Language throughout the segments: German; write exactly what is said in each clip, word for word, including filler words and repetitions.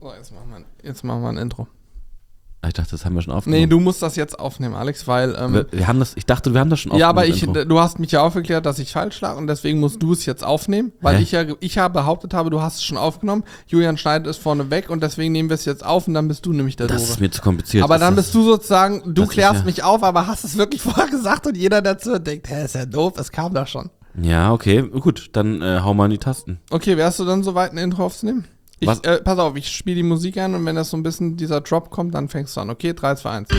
So, jetzt machen wir, jetzt machen wir ein Intro. Ich dachte, das haben wir schon aufgenommen. Nee, du musst das jetzt aufnehmen, Alex, weil... Ähm, wir, wir haben das, ich dachte, wir haben das schon ja, aufgenommen. aber ich, du hast mich ja aufgeklärt, dass ich falsch lag und deswegen musst du es jetzt aufnehmen, weil Hä? ich ja ich ja behauptet habe, du hast es schon aufgenommen. Julian schneidet es vorne weg und deswegen nehmen wir es jetzt auf und dann bist du nämlich der Das Doofe. ist mir zu kompliziert. Aber ist dann das, bist du sozusagen, du das ist klärst ja- mich auf, aber hast es wirklich vorher gesagt und jeder dazu denkt, hä, ist ja doof, es kam doch schon. Ja, okay, gut, dann äh, hau mal in die Tasten. Okay, wärst du dann soweit, ein Intro aufzunehmen? Ich, Was? äh, pass auf, ich spiele die Musik an und wenn das so ein bisschen dieser Drop kommt, dann fängst du an. Okay, drei, zwei, eins.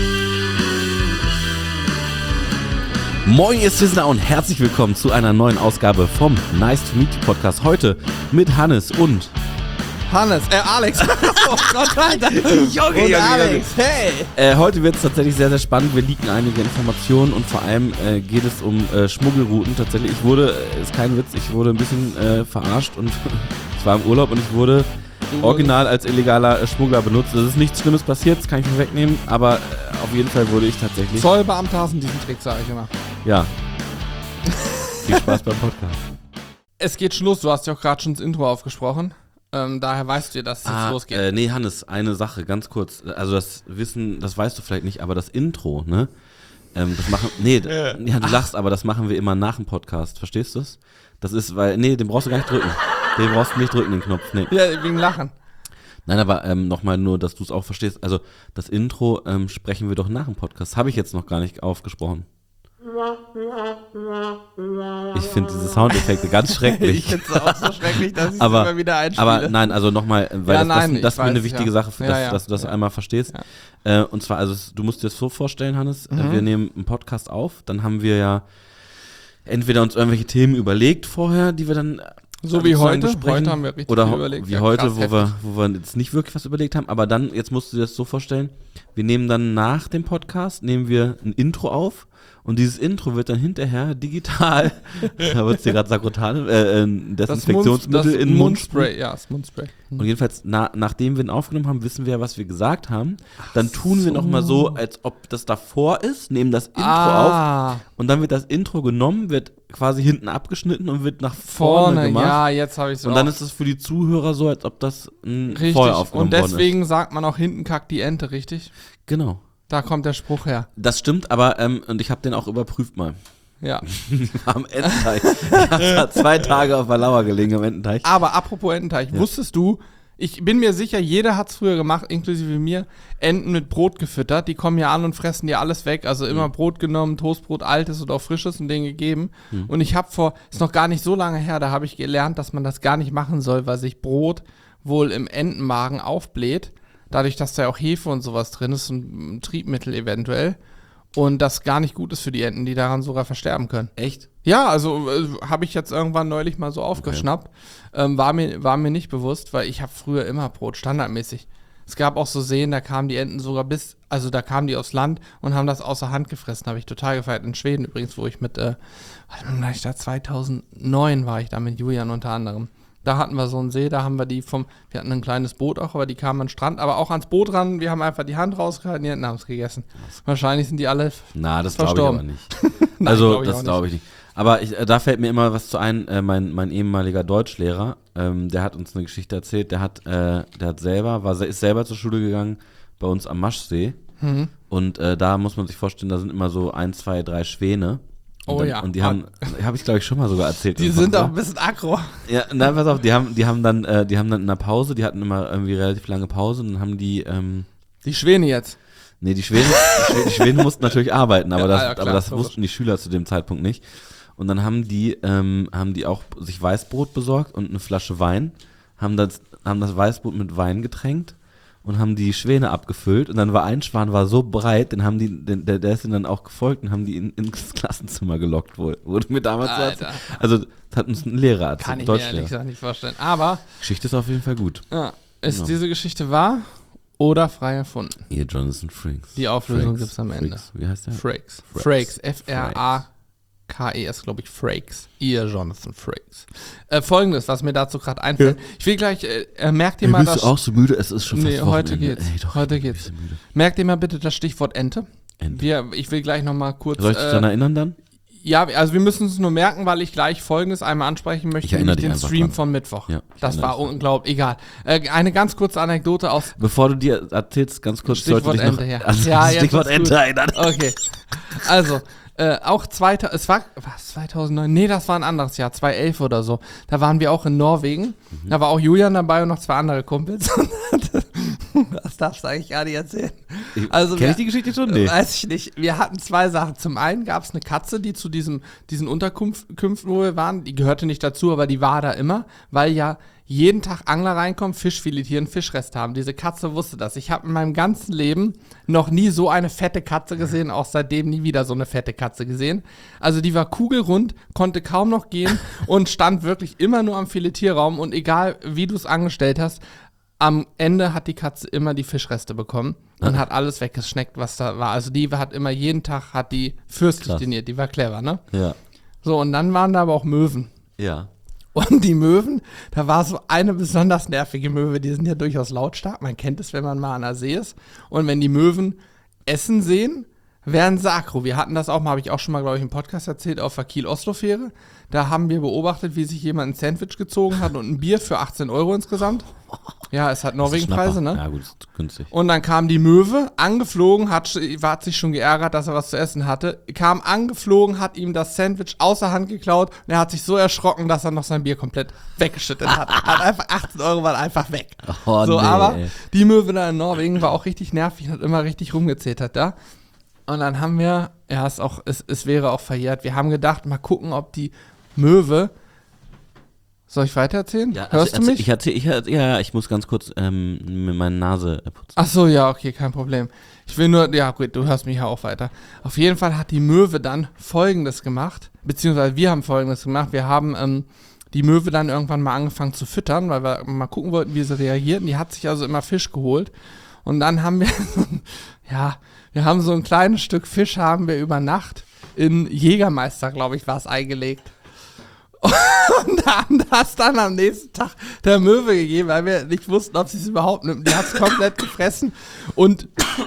Moin, ihr Sizzler und herzlich willkommen zu einer neuen Ausgabe vom Nice to Meet You Podcast. Heute mit Hannes und... Hannes, äh, Alex. Oh Gott, Alter. Junge, Und Alex, hey. Äh, heute wird es tatsächlich sehr, sehr spannend. Wir leaken einige Informationen und vor allem äh, geht es um äh, Schmuggelrouten. Tatsächlich, ich wurde, äh, ist kein Witz, ich wurde ein bisschen äh, verarscht und ich war im Urlaub und ich wurde original als illegaler äh, Schmuggler benutzt. Es ist nichts Schlimmes passiert, das kann ich nicht wegnehmen, aber äh, auf jeden Fall wurde ich tatsächlich... Zollbeamte hassen diesen Trick, sage ich immer. Ja. Viel Spaß beim Podcast. Es geht schon los, du hast ja auch gerade schon das Intro aufgesprochen. Ähm, daher weißt du ja, dass es jetzt losgeht. Äh, nee, Hannes, eine Sache, ganz kurz. Also das Wissen, das weißt du vielleicht nicht, aber das Intro, ne? Ähm, das machen, nee, d- ja, du lachst, aber das machen wir immer nach dem Podcast, verstehst du es? Das ist, weil, nee, den brauchst du gar nicht drücken. Den brauchst du nicht drücken, den Knopf, nee. Ja, wegen Lachen. Nein, aber ähm, nochmal nur, dass du es auch verstehst. Also das Intro ähm, sprechen wir doch nach dem Podcast. Habe ich jetzt noch gar nicht aufgesprochen. Ich finde diese Soundeffekte ganz schrecklich. Ich finde es auch so schrecklich, dass ich es aber, immer wieder einspiele. aber nein, also nochmal, weil Ja, das, nein, das, ich das ist mir eine weiß, wichtige ja. Sache, für, Ja, dass, ja. dass du das Ja. einmal verstehst. Äh, und zwar, also es- du musst dir das so vorstellen, Hannes, äh, Mhm. wir nehmen einen Podcast auf, dann haben wir ja entweder uns irgendwelche Themen überlegt vorher, die wir dann äh, So wie sozusagen heute. besprechen, Heute haben wir richtig oder viel ho- überlegt. wie Ja, heute, krass, wo heftig. wir, wo wir jetzt nicht wirklich was überlegt haben, aber dann, jetzt musst du dir das so vorstellen, wir nehmen dann nach dem Podcast, nehmen wir ein Intro auf und dieses Intro wird dann hinterher digital, da wird es dir gerade sakrotan, äh, ein Das Desinfektionsmittel Mund, das in den Mund Mundspray, ja, das Mundspray. und jedenfalls, na, nachdem wir ihn aufgenommen haben, wissen wir ja, was wir gesagt haben. Dann tun wir so. nochmal so, als ob das davor ist, nehmen das Intro auf ah, und dann wird das Intro genommen, wird quasi hinten abgeschnitten und wird nach vorne, vorne, gemacht. ja, jetzt habe ich so. Und dann ist es für die Zuhörer so, als ob das mh, richtig. vorher aufgenommen Und worden ist. deswegen sagt man auch hinten kackt die Ente, richtig? Genau. Da kommt der Spruch her. Das stimmt, aber, ähm, und ich habe den auch überprüft mal. Ja. Am Ententeich. Ich habe da zwei Tage auf der Lauer gelegen am Ententeich. Aber apropos Ententeich, Ja. wusstest du, ich bin mir sicher, jeder hat es früher gemacht, inklusive mir, Enten mit Brot gefüttert. Die kommen ja an und fressen dir alles weg. Also immer Brot genommen, Toastbrot, altes oder auch frisches und denen gegeben. Mhm. Und ich habe vor, ist noch gar nicht so lange her, da habe ich gelernt, dass man das gar nicht machen soll, weil sich Brot wohl im Entenmagen aufbläht. Dadurch, dass da ja auch Hefe und sowas drin ist, ein Triebmittel eventuell. Und das gar nicht gut ist für die Enten, die daran sogar versterben können. Echt? Ja, also äh, habe ich jetzt irgendwann neulich mal so aufgeschnappt. Ähm, war, mir, war mir nicht bewusst, weil ich habe früher immer Brot, standardmäßig. Es gab auch so Seen, da kamen die Enten sogar bis, also da kamen die aufs Land und haben das außer Hand gefressen. Habe ich total gefeiert. In Schweden übrigens, wo ich mit, äh, warte mal, ich da zweitausendneun war ich da mit Julian unter anderem. Da hatten wir so einen See, da haben wir die vom, wir hatten ein kleines Boot auch, aber die kamen an den Strand, aber auch ans Boot ran. Wir haben einfach die Hand rausgehalten, die Enten haben es gegessen. Wahrscheinlich sind die alle Na, das glaube ich Verstorben. aber nicht. Nein, also, glaub ich auch das nicht. glaube ich nicht. Aber ich, äh, da fällt mir immer was zu ein, äh, mein, mein ehemaliger Deutschlehrer, ähm, der hat uns eine Geschichte erzählt, der hat, äh, der hat selber, war, ist selber zur Schule gegangen bei uns am Maschsee Mhm. und äh, da muss man sich vorstellen, da sind immer so ein, zwei, drei Schwäne. Und Oh dann, ja. Und die haben, habe ich glaube ich schon mal sogar erzählt. Die sind auch ein bisschen aggro. Ja, nein, pass auf, die haben, die haben dann, äh, die haben dann in der Pause, die hatten immer irgendwie relativ lange Pause und dann haben die, ähm, Die Schwäne jetzt. nee, die Schwäne, die Schwäne, die Schwäne mussten natürlich arbeiten, aber Ja, das, ja, klar, aber das logisch. wussten die Schüler zu dem Zeitpunkt nicht. Und dann haben die, ähm, haben die auch sich Weißbrot besorgt und eine Flasche Wein, haben das, haben das Weißbrot mit Wein getränkt und haben die Schwäne abgefüllt und dann war ein Schwan war so breit, den haben die, den, der, der ist ihnen dann auch gefolgt und haben die in, ins Klassenzimmer gelockt, wohl. Wurde mir damals so Alter. erzählt. Also, das hat uns ein Lehrer erzählt, Kann ich mir Deutschlehrer. ehrlich gesagt nicht vorstellen. Aber Geschichte ist auf jeden Fall gut. ja, ist Genau. diese Geschichte wahr oder frei erfunden? Ihr Jonathan Frakes. Die Auflösung Frakes. gibt's am Ende. Frakes. Wie heißt der? Frakes. Frakes. Frakes. F R A K E S, glaube ich, Frakes. Ihr Jonathan Frakes. Äh, Folgendes, was mir dazu gerade einfällt. Ich will gleich, äh, äh, merkt ihr mal das... so müde? Es ist schon Nee, fast heute Wochenende. geht's. Ey, doch, Heute ich bin ein geht's. bisschen müde. Merkt ihr mal bitte das Stichwort Ente. Ente. Wir, ich will gleich nochmal kurz... Soll ich dich äh, daran erinnern dann? Ja, also wir müssen es nur merken, weil ich gleich Folgendes einmal ansprechen möchte, Ich erinnere nämlich den dich einfach Stream dran. von Mittwoch. Ja, ich das erinnere war dich dran. unglaublich, egal. Äh, eine ganz kurze Anekdote aus Bevor du dir erzählst, ganz kurz, Stichwort sollte dich noch Ente, ja. an Ja, das jetzt Stichwort ist gut. Ente erinnern. Okay, also, äh, auch zweitausend, es war, was, zweitausendneun? Nee, das war ein anderes Jahr, zweitausendelf oder so. Da waren wir auch in Norwegen. Mhm. Da war auch Julian dabei und noch zwei andere Kumpels. Das darfst du eigentlich gar nicht erzählen. Also Kenn wir- ich die Geschichte schon? Nee. Weiß ich nicht. Wir hatten zwei Sachen. Zum einen gab es eine Katze, die zu diesem, diesen Unterkünften, wo wir waren, die gehörte nicht dazu, aber die war da immer, weil ja jeden Tag Angler reinkommen, Fisch filetieren, Fischreste haben. Diese Katze wusste das. Ich habe in meinem ganzen Leben noch nie so eine fette Katze gesehen, auch seitdem nie wieder so eine fette Katze gesehen. Also die war kugelrund, konnte kaum noch gehen und stand wirklich immer nur am Filetierraum und egal wie du es angestellt hast, am Ende hat die Katze immer die Fischreste bekommen und hat alles weggeschneckt, was da war. Also die hat immer jeden Tag, hat die fürstlich Krass. diniert, die war clever, ne? Ja. So, und dann waren da aber auch Möwen. Ja. Und die Möwen, da war so eine besonders nervige Möwe, die sind ja durchaus lautstark, man kennt es, wenn man mal an der See ist. Und wenn die Möwen Essen sehen, werden sie aggro. Wir hatten das auch mal, habe ich auch schon mal, glaube ich, im Podcast erzählt, auf der Kiel-Oslo-Fähre. Da haben wir beobachtet, wie sich jemand ein Sandwich gezogen hat und ein Bier für achtzehn Euro insgesamt. Ja, es hat Norwegen-Preise, ne? Ja, gut, ist günstig. Und dann kam die Möwe, angeflogen, hat, sch- hat sich schon geärgert, dass er was zu essen hatte, kam angeflogen, hat ihm das Sandwich aus der Hand geklaut und er hat sich so erschrocken, dass er noch sein Bier komplett weggeschüttet hat. Hat einfach achtzehn Euro waren einfach weg. Oh, so, nee, aber ey. die Möwe da in Norwegen war auch richtig nervig und hat immer richtig rumgezetert da. Und dann haben wir, ja, es, auch, es, es wäre auch verjährt, wir haben gedacht, mal gucken, ob die Möwe. Soll ich weitererzählen? Ja, also Hörst du erzähl- mich? Ich erzähl, ich, erzähl- ja, ja, ich muss ganz kurz ähm, mir meine Nase putzen. Ach so, ja, okay, kein Problem. Ich will nur, ja gut, du hörst mich ja auch weiter. Auf jeden Fall hat die Möwe dann Folgendes gemacht, beziehungsweise wir haben Folgendes gemacht. Wir haben ähm, die Möwe dann irgendwann mal angefangen zu füttern, weil wir mal gucken wollten, wie sie reagiert. Und die hat sich also immer Fisch geholt. Und dann haben wir, so ein- ja, wir haben so ein kleines Stück Fisch, haben wir über Nacht in Jägermeister, glaube ich, war es eingelegt. Und haben das dann am nächsten Tag der Möwe gegeben, weil wir nicht wussten, ob sie es überhaupt nimmt. Die hat es komplett gefressen und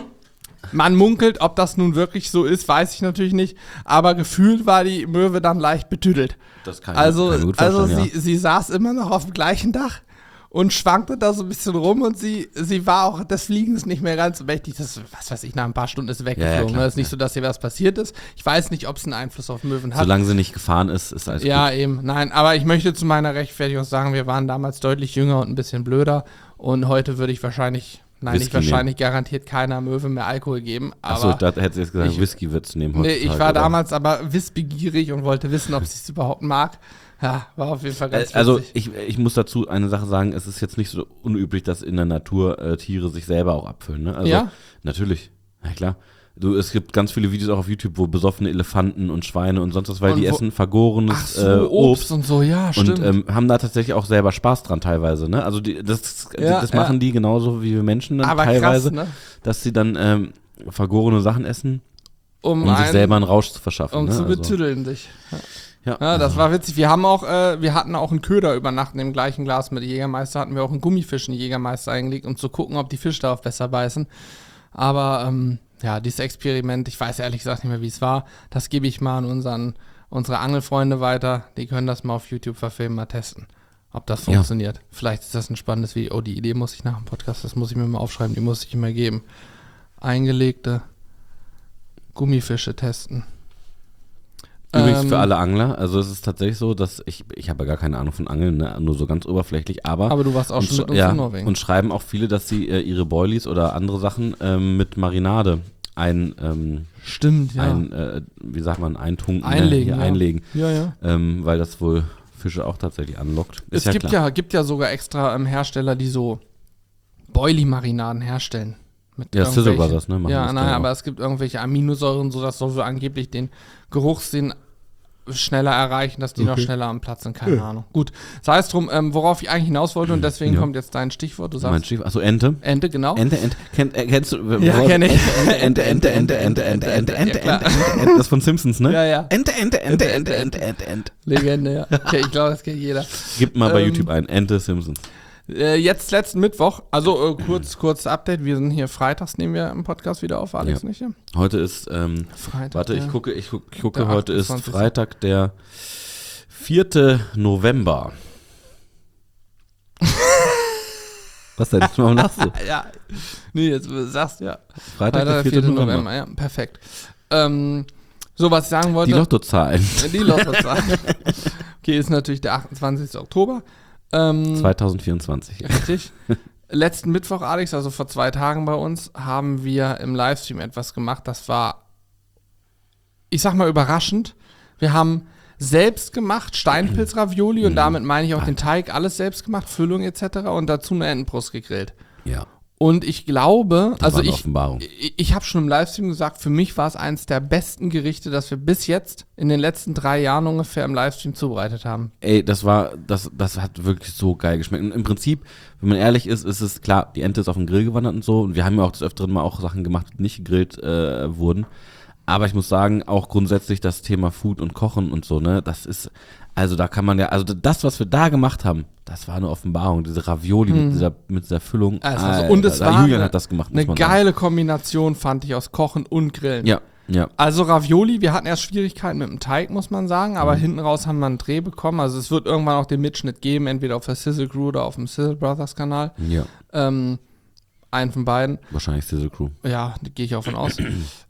man munkelt, ob das nun wirklich so ist, weiß ich natürlich nicht, aber gefühlt war die Möwe dann leicht betüdelt. Das kann Also, kann ich gut also vorstellen, sie, sie saß immer noch auf dem gleichen Dach und schwankte da so ein bisschen rum und sie, sie war auch des Fliegens nicht mehr ganz so mächtig. Das, was weiß ich, nach ein paar Stunden ist sie weggeflogen. Ja, ja, klar, ne? Ist nicht ja. so, dass ihr was passiert ist. Ich weiß nicht, ob es einen Einfluss auf Möwen ja. hat. Solange sie nicht gefahren ist, ist alles Ja, gut. eben. Nein, aber ich möchte zu meiner Rechtfertigung sagen, wir waren damals deutlich jünger und ein bisschen blöder. Und heute würde ich wahrscheinlich, nein, nicht Whisky nehmen. wahrscheinlich, garantiert keiner Möwe mehr Alkohol geben. Achso, Aber da hätte sie jetzt gesagt, ich- Whisky wird's nehmen nee, heutzutage, ich war oder? damals aber wissbegierig und wollte wissen, ob sie es überhaupt mag. Ja, war auf jeden Fall Äh, ganz Also witzig. ich, ich muss dazu eine Sache sagen, es ist jetzt nicht so unüblich, dass in der Natur äh, Tiere sich selber auch abfüllen. Ne? Also Ja? natürlich, ja klar. Du, es gibt ganz viele Videos auch auf YouTube, wo besoffene Elefanten und Schweine und sonst was, weil Und die wo- essen vergorenes Ach so, äh, Obst Obst und so, ja, stimmt. und ähm, haben da tatsächlich auch selber Spaß dran teilweise. Ne? Also die, das, Ja, das machen ja. die genauso wie wir Menschen dann aber teilweise, krass, ne? dass sie dann ähm, vergorene Sachen essen, Um, um sich einen- selber einen Rausch zu verschaffen. um ne? zu Also, betüddeln dich. ja, Ja, das also, war witzig. Wir haben auch, äh, wir hatten auch einen Köder über Nacht in dem gleichen Glas mit Jägermeister, hatten wir auch einen Gummifisch in Jägermeister eingelegt, um zu gucken, ob die Fische darauf besser beißen. Aber ähm, ja, dieses Experiment, ich weiß ehrlich gesagt nicht mehr, wie es war. Das gebe ich mal an unseren, unsere Angelfreunde weiter. Die können das mal auf YouTube verfilmen, mal testen, ob das Ja. funktioniert. Vielleicht ist das ein spannendes Video. Oh, die Idee muss ich nach dem Podcast, das muss ich mir mal aufschreiben, die muss ich immer geben. Eingelegte Gummifische testen. Übrigens Ähm, für alle Angler, also es ist tatsächlich so, dass ich, ich habe ja gar keine Ahnung von Angeln, ne? Nur so ganz oberflächlich, aber, Aber du warst auch und, schon mit uns ja, in Norwegen. und schreiben auch viele, dass sie äh, ihre Boilies oder andere Sachen ähm, mit Marinade ein, ähm, Stimmt, ja. ein äh, wie sagt man, eintunken, Einlegen, ne? Hier ja. einlegen, ja, ja. ähm, weil das wohl Fische auch tatsächlich anlockt. Ist Es ja gibt, klar. ja, gibt ja sogar extra ähm, Hersteller, die so Boilie-Marinaden herstellen. Mit Ja, Sizzle irgendwelchen- Brothers, ne, machen Ja, das nein, dann auch. aber es gibt irgendwelche Aminosäuren, so dass soll wohl angeblich den Geruchssinn schneller erreichen, dass die noch Okay. schneller am Platz sind, keine Ahnung. Gut, sei es drum, ähm, worauf ich eigentlich hinaus wollte und deswegen Ja. kommt jetzt dein Stichwort, du Mein sagst Schiff, achso, Ente. Ente, genau. Ente, Ente, kennt, äh, kennst du? Ja, worauf- kenn ich. Ente, Ente, Ente, Ente, Ente, Ente, Ente, Ente, Ja, klar. Ente, Ente, Ente, das von Simpsons, ne? Ja, ja. Ente, Ente, Ente, Ente, Ente, Ente, Ente. Legende, ja. Okay, ich glaube, das kennt jeder. Gibt mal bei Ähm, YouTube ein, Ente Simpsons. Äh, jetzt letzten Mittwoch, also äh, kurz, kurz Update, wir sind hier freitags, nehmen wir im Podcast wieder auf, Alex, Ja. nicht? Ja? Heute ist, ähm, Freitag, warte, ich ja. gucke, ich gucke, ich gucke Der heute ist achtundzwanzigste Freitag, der vierte November. Was denn? Warum lachst du? Ja, nee, jetzt sagst du ja. Freitag, der vierte November. Ja, perfekt. Ähm, so, was ich sagen wollte. Die Lottozahlen. Die Lottozahlen. Okay, ist natürlich der achtundzwanzigste Oktober. Ähm, zwanzig vierundzwanzig. Richtig. Letzten Mittwoch, Alex, also vor zwei Tagen bei uns, haben wir im Livestream etwas gemacht. Das war, ich sag mal, überraschend. Wir haben selbst gemacht Steinpilz-Ravioli und damit meine ich auch den Teig, alles selbst gemacht, Füllung et cetera und dazu eine Entenbrust gegrillt. Ja. Und ich glaube, Das also war eine ich, Offenbarung. ich, ich habe schon im Livestream gesagt, für mich war es eines der besten Gerichte, das wir bis jetzt in den letzten drei Jahren ungefähr im Livestream zubereitet haben. Ey, das war, das, das hat wirklich so geil geschmeckt. Und im Prinzip, wenn man ehrlich ist, ist es klar, die Ente ist auf den Grill gewandert und so. Und wir haben ja auch des Öfteren mal auch Sachen gemacht, die nicht gegrillt äh, wurden. Aber ich muss sagen, auch grundsätzlich das Thema Food und Kochen und so, ne, das ist, also da kann man ja, also das, was wir da gemacht haben, das war eine Offenbarung, diese Ravioli Hm. mit dieser, mit dieser Füllung. Also, Alter, und es war Julian eine, hat das gemacht, muss eine man geile Kombination, fand ich, aus Kochen und Grillen. sagen. Ja, ja. Also Ravioli, wir hatten erst Schwierigkeiten mit dem Teig, muss man sagen, aber Mhm. hinten raus haben wir einen Dreh bekommen. Also es wird irgendwann auch den Mitschnitt geben, entweder auf der Sizzle Crew oder auf dem Sizzle Brothers Kanal. Ja, Ähm, einen von beiden. wahrscheinlich Sizzle Crew. Ja, da gehe ich auch von aus.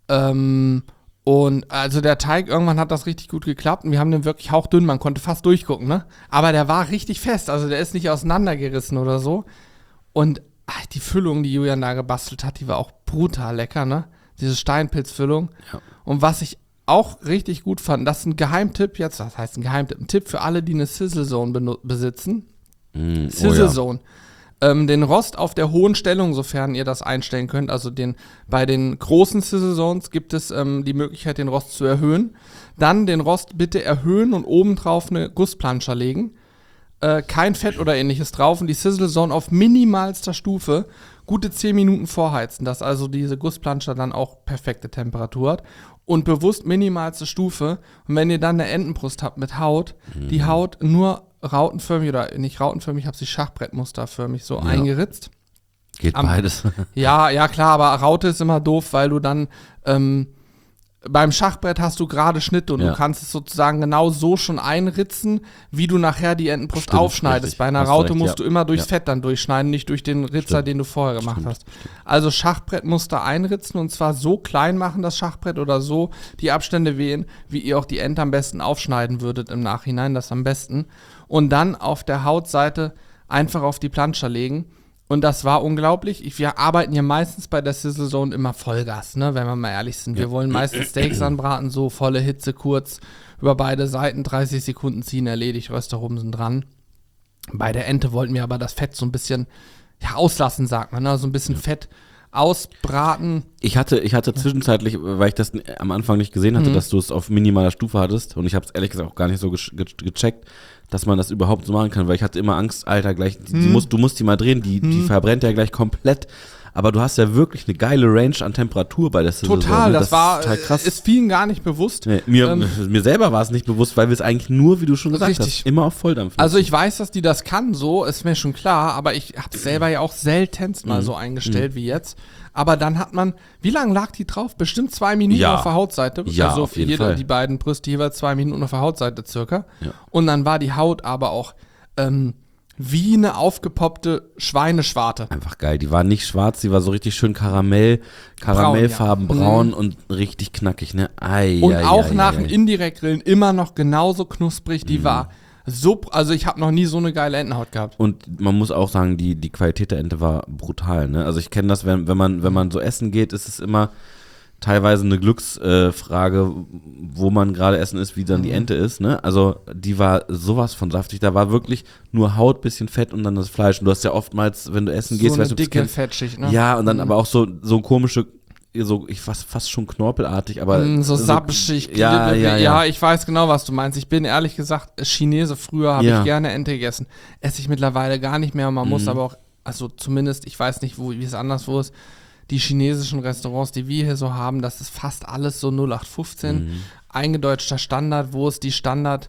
ähm, und also der Teig, irgendwann hat das richtig gut geklappt und wir haben den wirklich hauchdünn, man konnte fast durchgucken, ne? Aber der war richtig fest, also der ist nicht auseinandergerissen oder so. Und ach, die Füllung, die Julian da gebastelt hat, die war auch brutal lecker, ne? Diese Steinpilzfüllung. Ja. Und was ich auch richtig gut fand, das ist ein Geheimtipp jetzt, das heißt ein Geheimtipp, ein Tipp für alle, die eine Sizzle Zone beno- besitzen. Mm, Sizzle oh ja. Zone. Ähm, den Rost auf der hohen Stellung, sofern ihr das einstellen könnt, also den, bei den großen Sizzle Zones gibt es ähm, die Möglichkeit, den Rost zu erhöhen. Dann den Rost bitte erhöhen und obendrauf eine Gussplanscher legen. Äh, kein Fett oder ähnliches drauf und die Sizzle Zone auf minimalster Stufe gute zehn Minuten vorheizen, dass also diese Gussplanscher dann auch perfekte Temperatur hat. Und bewusst minimalste Stufe. Und wenn ihr dann eine Entenbrust habt mit Haut, Mhm. die Haut nur rautenförmig oder nicht rautenförmig, ich habe sie schachbrettmusterförmig so Ja. eingeritzt. Geht Am- beides. Ja, ja klar, aber Raute ist immer doof, weil du dann ähm, beim Schachbrett hast du gerade Schnitte und Ja. du kannst es sozusagen genau so schon einritzen, wie du nachher die Entenbrust Stimmt, aufschneidest. richtig. Bei einer Hast du Raute recht, musst ja. du immer durchs Ja. Fett dann durchschneiden, nicht durch den Ritzer, Stimmt. den du vorher gemacht Stimmt, hast. Also Schachbrettmuster einritzen und zwar so klein machen, das Schachbrett, oder so die Abstände wählen, wie ihr auch die Ente am besten aufschneiden würdet im Nachhinein, das am besten. Und dann auf der Hautseite einfach auf die Planscher legen. Und das war unglaublich. Ich, wir arbeiten hier meistens bei der Sizzle Zone immer Vollgas, ne, wenn wir mal ehrlich sind. Wir Ja. wollen meistens Steaks anbraten, so volle Hitze, kurz über beide Seiten, dreißig Sekunden ziehen, erledigt, Rösterhumsen dran. Bei der Ente wollten wir aber das Fett so ein bisschen ja, auslassen, sagt man, ne? So ein bisschen Fett ausbraten. Ich hatte, ich hatte zwischenzeitlich, weil ich das am Anfang nicht gesehen hatte, Mhm. dass du es auf minimaler Stufe hattest und ich habe es ehrlich gesagt auch gar nicht so ge ge gecheckt, dass man das überhaupt so machen kann, weil ich hatte immer Angst, Alter, gleich, die, die Mhm. musst, du musst die mal drehen, die, die Mhm. verbrennt ja gleich komplett. Aber du hast ja wirklich eine geile Range an Temperatur bei der Sizzle Total, Zone, ne? das, war, ist total krass. ist vielen gar nicht bewusst. Nee, mir, ähm, mir selber war es nicht bewusst, weil wir es eigentlich nur, wie du schon gesagt Richtig. hast, immer auf Volldampf Also ich weiß, dass die das kann, so, ist mir schon klar, aber ich habe es selber ja auch seltenst mal Mhm. so eingestellt wie jetzt. Aber dann hat man, wie lange lag die drauf? Bestimmt zwei Minuten Ja. auf der Hautseite. Ja, also auf jeden jeder, Fall. die beiden Brüste jeweils zwei Minuten auf der Hautseite circa. Ja. Und dann war die Haut aber auch ähm, wie eine aufgepoppte Schweineschwarte. Einfach geil. Die war nicht schwarz, die war so richtig schön Karamell, Karamellfarben, Braun, ja. braun Mhm. und richtig knackig, ne? Ei, Und ei, auch ei, nach ei, dem ei. Indirektgrillen immer noch genauso knusprig. Die Mhm. war so, also ich habe noch nie so eine geile Entenhaut gehabt. Und man muss auch sagen, die, die Qualität der Ente war brutal, ne? Also ich kenne das, wenn, wenn man, wenn man so essen geht, ist es immer teilweise eine Glücksfrage, äh, Frage, wo man gerade essen ist, wie dann die Mhm. Ente ist, ne? Also die war sowas von saftig, da war wirklich nur Haut, bisschen Fett und dann das Fleisch. Und du hast ja oftmals, wenn du essen gehst, so eine weißt du, ob du's dicke kennst, Fettschicht, ne? ja, und dann Mhm. aber auch so, so komische, so, ich fast, fast schon knorpelartig, aber Mm, so sapschig. ja, ja, ja. ich weiß genau, was du meinst. Ich bin ehrlich gesagt Chinese. Früher habe Ja. ich gerne Ente gegessen. Esse ich mittlerweile gar nicht mehr. Man muss Mhm. aber auch, also zumindest, ich weiß nicht, wo, wie es anderswo ist, die chinesischen Restaurants, die wir hier so haben, das ist fast alles so null acht fünfzehn. Mhm. Eingedeutschter Standard. Wo ist die Standard,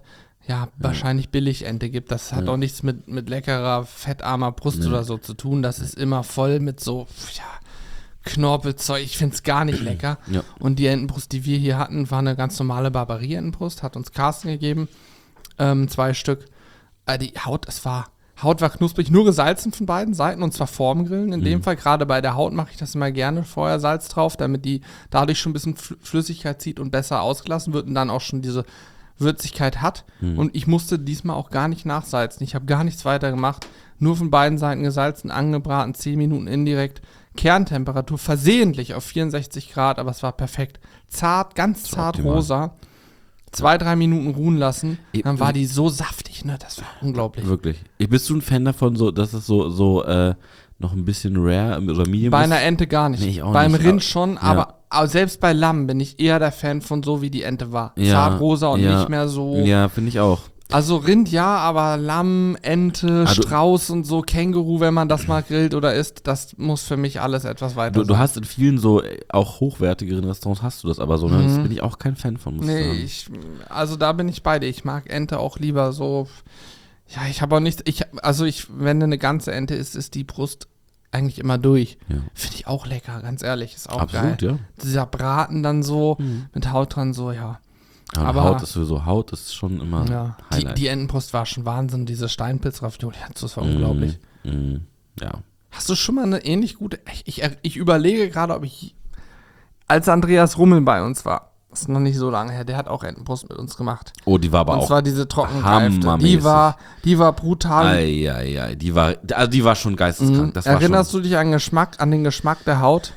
ja, wahrscheinlich Billigente gibt. Das hat Ja. auch nichts mit, mit leckerer, fettarmer Brust Nee. oder so zu tun. Das ist immer voll mit so, ja, Knorpelzeug. Ich finde es gar nicht lecker. Ja. Und die Entenbrust, die wir hier hatten, war eine ganz normale Barbarie-Entenbrust. Hat uns Carsten gegeben. Ähm, zwei Stück. Äh, die Haut, es war, Haut war knusprig, nur gesalzen von beiden Seiten und zwar vorm Grillen. In dem Fall, gerade bei der Haut mache ich das immer gerne, vorher Salz drauf, damit die dadurch schon ein bisschen Fl- Flüssigkeit zieht und besser ausgelassen wird und dann auch schon diese Würzigkeit hat. Mhm. Und ich musste diesmal auch gar nicht nachsalzen. Ich habe gar nichts weiter gemacht. Nur von beiden Seiten gesalzen, angebraten, zehn Minuten indirekt. Kerntemperatur versehentlich auf vierundsechzig Grad, aber es war perfekt. Zart, ganz Das war zart optimal. rosa. Zwei, drei Minuten ruhen lassen. Ich- Dann war die so saftig, ne? Das war unglaublich. Wirklich. Bist du ein Fan davon, so, dass es so, so äh, noch ein bisschen rare oder medium Bei ist? einer Ente gar nicht. Nee, ich auch Beim nicht, Rind aber- schon, ja. aber, aber selbst bei Lamm bin ich eher der Fan von so, wie die Ente war. Ja, Zart rosa und ja, nicht mehr so. Ja, finde ich auch. Also Rind ja, aber Lamm, Ente, Ah, du- Strauß und so, Känguru, wenn man das mal grillt oder isst, das muss für mich alles etwas weiter Du, du sein. hast in vielen so äh, auch hochwertigeren Restaurants hast du das aber so, ne? Das Mhm. bin ich auch kein Fan von, muss Nee, ich sagen. ich, also da bin ich bei dir. Ich mag Ente auch lieber so. Ja, ich habe auch nicht, ich, also ich, wenn eine ganze Ente ist, ist die Brust eigentlich immer durch. Ja. Finde ich auch lecker, ganz ehrlich, ist auch Absolut, geil. ja. Dieser Braten dann so, Mhm. mit Haut dran so, ja. Aber, Aber- Haut ist sowieso, Haut ist schon immer ja. Die, Highlight. die Entenbrust war schon Wahnsinn, diese Steinpilz-Ravioli, das war unglaublich. Mm, mm, ja. Hast du schon mal eine ähnlich gute, ich, ich, ich überlege gerade, ob ich, als Andreas Rummel bei uns war, das ist noch nicht so lange her, der hat auch Entenbrust mit uns gemacht. Oh, die war aber Und auch. zwar diese trockengereifte. Die hammermäßig. war, die war brutal. Eieiei, die war, also die war schon geisteskrank. Mhm. Das war Erinnerst schon, du dich an Geschmack, an den Geschmack der Haut?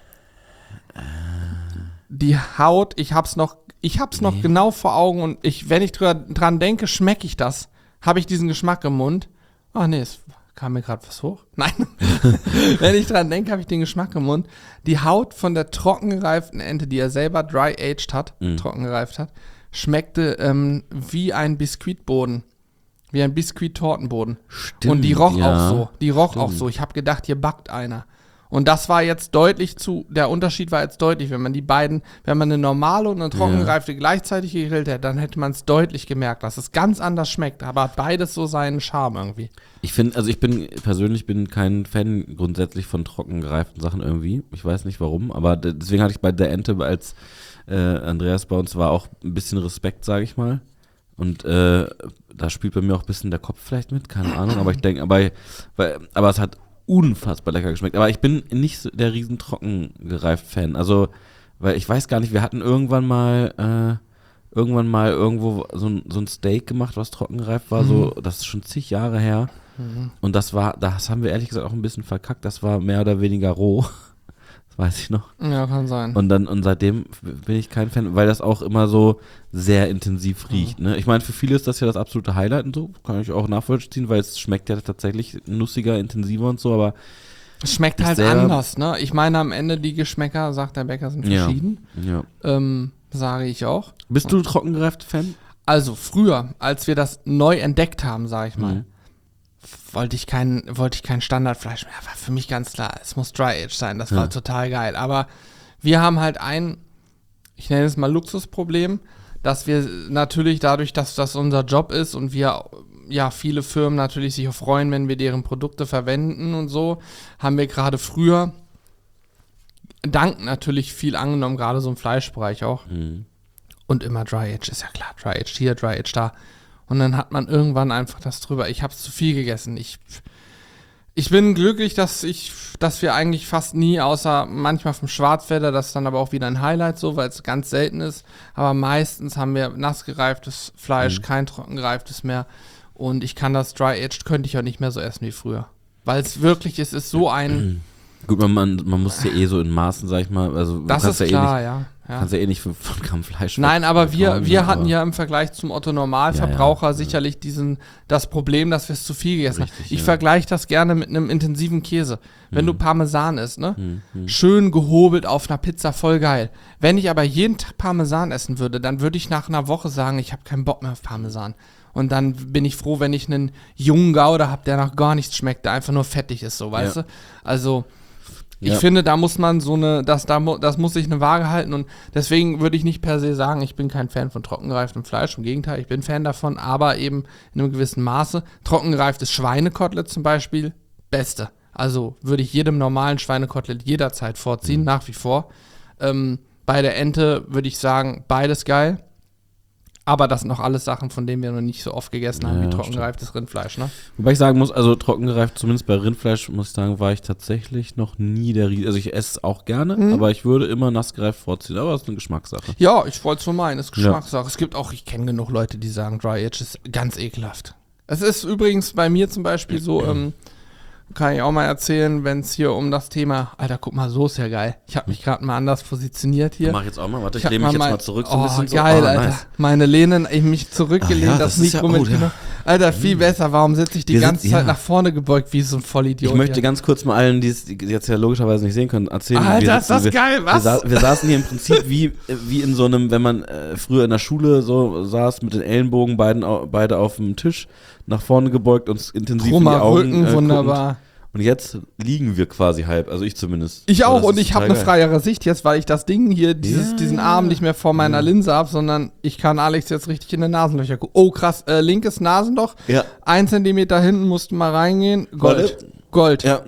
Die Haut, ich hab's noch, ich hab's noch Nee. genau vor Augen und ich, wenn ich drüber, dran denke, schmecke ich das. Habe ich diesen Geschmack im Mund? Ach nee, es kam mir gerade was hoch. Nein. Wenn ich dran denke, habe ich den Geschmack im Mund. Die Haut von der trockengereiften Ente, die er selber dry-aged hat, Mhm. trockengereift hat, schmeckte ähm, wie ein Biskuitboden. Wie ein Biskuit-Tortenboden. Stimmt, Und die roch ja. auch so. Die roch auch Stimmt. so. Ich habe gedacht, hier backt einer. Und das war jetzt deutlich zu, der Unterschied war jetzt deutlich, wenn man die beiden, wenn man eine normale und eine trockengereifte gleichzeitig gegrillt hätte, dann hätte man es deutlich gemerkt, dass es ganz anders schmeckt, aber hat beides so seinen Charme irgendwie. Ich finde, also ich bin persönlich bin kein Fan grundsätzlich von trocken gereiften Sachen irgendwie. Ich weiß nicht warum, aber de- deswegen hatte ich bei der Ente, als äh, Andreas bei uns war, auch ein bisschen Respekt, sage ich mal. Und äh, da spielt bei mir auch ein bisschen der Kopf vielleicht mit, keine Ahnung, aber ich denke, aber, weil, aber es hat unfassbar lecker geschmeckt. Aber ich bin nicht so der riesen trocken gereift Fan. Also, weil ich weiß gar nicht, wir hatten irgendwann mal, äh, irgendwann mal irgendwo so ein, so ein Steak gemacht, was trocken gereift war. So, das ist schon zig Jahre her. Und das war, das haben wir ehrlich gesagt auch ein bisschen verkackt. Das war mehr oder weniger roh. Das weiß ich noch. Ja, kann sein. Und dann, und seitdem bin ich kein Fan, weil das auch immer so sehr intensiv riecht. Ne? Ich meine, für viele ist das ja das absolute Highlight und so. Kann ich auch nachvollziehen, weil es schmeckt ja tatsächlich nussiger, intensiver und so, aber Es schmeckt ich halt selber- anders, ne? Ich meine, am Ende die Geschmäcker, sagt der Bäcker, sind Ja. verschieden. ja. Ähm, sage ich auch. Bist du trockengereift Fan? Also früher, als wir das neu entdeckt haben, sage ich mal, Mhm. wollte ich kein, wollte ich kein Standardfleisch mehr. War für mich ganz klar, es muss Dry-Age sein. Das war Ja. total geil. Aber wir haben halt ein, ich nenne es mal Luxusproblem, dass wir natürlich dadurch, dass das unser Job ist und wir ja viele Firmen natürlich sich auch freuen, wenn wir deren Produkte verwenden und so, haben wir gerade früher dank natürlich viel angenommen, gerade so im Fleischbereich auch. Mhm. Und immer Dry Age, ist ja klar, Dry Age hier, Dry Age da. Und dann hat man irgendwann einfach das drüber. Ich habe zu viel gegessen. Ich, ich bin glücklich, dass ich, dass wir eigentlich fast nie, außer manchmal vom Schwarzwälder, das ist dann aber auch wieder ein Highlight so, weil es ganz selten ist. Aber meistens haben wir nassgereiftes Fleisch, Mhm. kein trockengereiftes mehr. Und ich kann das Dry Aged, könnte ich auch nicht mehr so essen wie früher. Weil es wirklich, es ist so ein, Gut, man, man, man muss ja eh so in Maßen, sag ich mal, also du das kannst ist ja klar, eh ja. nicht, ja. kannst ja eh nicht fünf Gramm Fleisch Nein, aber wir, vertrauen, wir ne, hatten aber- ja im Vergleich zum Otto-Normalverbraucher Ja, ja, sicherlich diesen, das Problem, dass wir es zu viel gegessen haben. Richtig, Ich ja. vergleiche das gerne mit einem intensiven Käse. Wenn Mhm. du Parmesan isst, ne? Hm, hm. Schön gehobelt auf einer Pizza, voll geil. Wenn ich aber jeden Tag Parmesan essen würde, dann würde ich nach einer Woche sagen, ich habe keinen Bock mehr auf Parmesan. Und dann bin ich froh, wenn ich einen jungen Gouda habe, der nach gar nichts schmeckt, der einfach nur fettig ist, so, weißt Ja. du? Also, Ich Ja. finde, da muss man so eine, das, da, mu- das muss sich eine Waage halten und deswegen würde ich nicht per se sagen, ich bin kein Fan von trockengereiftem Fleisch. Im Gegenteil, ich bin Fan davon, aber eben in einem gewissen Maße. Trockengereiftes Schweinekotelett zum Beispiel, beste. Also würde ich jedem normalen Schweinekotelett jederzeit vorziehen, Mhm. nach wie vor. Ähm, bei der Ente würde ich sagen, beides geil. Aber das sind noch alles Sachen, von denen wir noch nicht so oft gegessen haben, Ja, wie trockengereiftes Rindfleisch, ne? Wobei ich sagen muss, also trockengereift, zumindest bei Rindfleisch, muss ich sagen, war ich tatsächlich noch nie der Rie Also ich esse es auch gerne, Mhm. aber ich würde immer nassgereift vorziehen. Aber das ist eine Geschmackssache. Ja, ich wollte es so meinen, ist Ja. Geschmackssache. Es gibt auch, ich kenne genug Leute, die sagen, Dry Age ist ganz ekelhaft. Es ist übrigens bei mir zum Beispiel so, ähm, kann ich auch mal erzählen, wenn es hier um das Thema, Alter, guck mal, so ist ja geil. Ich habe mich gerade mal anders positioniert hier. Mach ich jetzt auch mal, warte, ich, hab lehne mich jetzt mein- mal zurück so oh, ein bisschen. geil, so. Oh, Alter. nice. Meine Lehnen, ich mich zurückgelehnt, Ach ja, das, das ist ja- Mikro oh, mitgenommen. Alter, viel besser. Warum sitze ich die Wir ganze sind- Zeit ja. nach vorne gebeugt, wie so ein Vollidiot? Ich möchte hier? ganz kurz mal allen, die es die jetzt ja logischerweise nicht sehen können, erzählen. Alter, wir ist das wir, geil, was? Wir, sa wir saßen hier im Prinzip wie, wie in so einem, wenn man äh, früher in der Schule so saß, mit den Ellenbogen beiden, au- beide auf dem Tisch, nach vorne gebeugt, uns intensiv in die Krummer Augen Rücken, äh, wunderbar. guckend. Und jetzt liegen wir quasi halb, also ich zumindest. Ich Aber auch das und ist ich habe total eine geil. freiere Sicht jetzt, weil ich das Ding hier, dieses, Ja. diesen Arm nicht mehr vor meiner Linse habe, sondern ich kann Alex jetzt richtig in den Nasenlöcher gucken. Oh krass, äh, linkes Nasenloch, Ja. ein Zentimeter hinten mussten mal reingehen. Gold. Warte. Gold. Ja.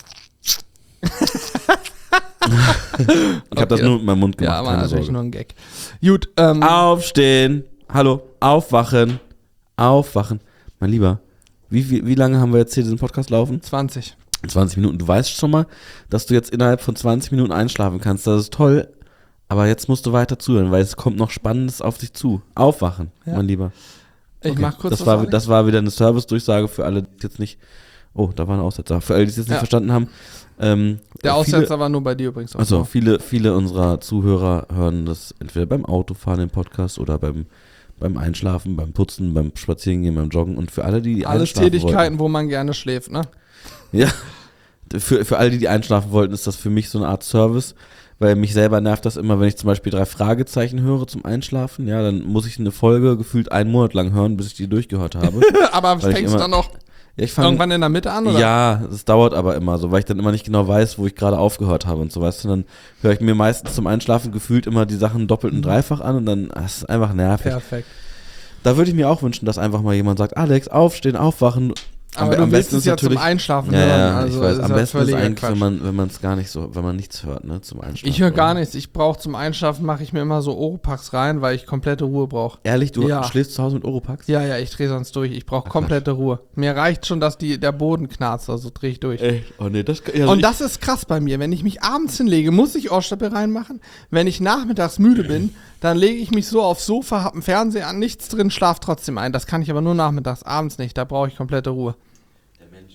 Ich habe das Okay. nur mit meinem Mund gemacht, Ja, war keine natürlich Sorge. nur ein Gag. Gut, ähm, Aufstehen. Hallo, aufwachen. Aufwachen. Mein Lieber, wie, wie, wie lange haben wir jetzt hier diesen Podcast laufen? zwanzig. zwanzig Minuten. Du weißt schon mal, dass du jetzt innerhalb von zwanzig Minuten einschlafen kannst. Das ist toll. Aber jetzt musst du weiter zuhören, weil es kommt noch Spannendes auf dich zu. Aufwachen, Ja. mein Lieber. Ich Okay. mach kurz das was, war, Alex. das war wieder eine Service-Durchsage für alle, die jetzt nicht. Oh, da war ein Aussetzer. Für alle, die es jetzt nicht Ja. verstanden haben. Ähm, Der viele- Aussetzer war nur bei dir übrigens. auch Also so. viele, viele unserer Zuhörer hören das entweder beim Autofahren im Podcast oder beim, beim Einschlafen, beim Putzen, beim Spazierengehen, beim Joggen und für alle, die, die Alles einschlafen Tätigkeiten, wo man gerne schläft, ne? wollten. Ja, für, für alle, die, die einschlafen wollten, ist das für mich so eine Art Service, weil mich selber nervt das immer, wenn ich zum Beispiel drei Fragezeichen höre zum Einschlafen, ja, dann muss ich eine Folge gefühlt einen Monat lang hören, bis ich die durchgehört habe. Aber Weil ich fängst du immer- dann noch Ja, ich fang, irgendwann in der Mitte an, oder? Ja, es dauert aber immer so, weil ich dann immer nicht genau weiß, wo ich gerade aufgehört habe und so, weißt du, dann höre ich mir meistens zum Einschlafen gefühlt immer die Sachen doppelt und dreifach an und dann, das ist einfach nervig. Perfekt. Da würde ich mir auch wünschen, dass einfach mal jemand sagt, Alex, aufstehen, aufwachen. Aber du willst es ja zum Einschlafen ja, hören. ja, Also ich weiß, ist am ja besten ist völliger eigentlich, Quatsch. wenn man wenn man es gar nicht so, wenn man nichts hört, ne, zum Einschlafen. Ich höre gar oder? nichts. Ich brauche zum Einschlafen, mache ich mir immer so Oropax rein, weil ich komplette Ruhe brauche. Ehrlich, du Ja. schläfst zu Hause mit Oropax? Ja, ja, ich drehe sonst durch. Ich brauche komplette Ruhe. Mir reicht schon, dass die, der Boden knarzt, also drehe ich durch. Echt? Oh nee, das kann, also Und ich, das ist krass bei mir. Wenn ich mich abends hinlege, muss ich Ohrstappe reinmachen. Wenn ich nachmittags müde bin, dann lege ich mich so aufs Sofa, hab einen Fernseher an, nichts drin, schlaf trotzdem ein. Das kann ich aber nur nachmittags, abends nicht. Da brauche ich komplette Ruhe. der Mensch.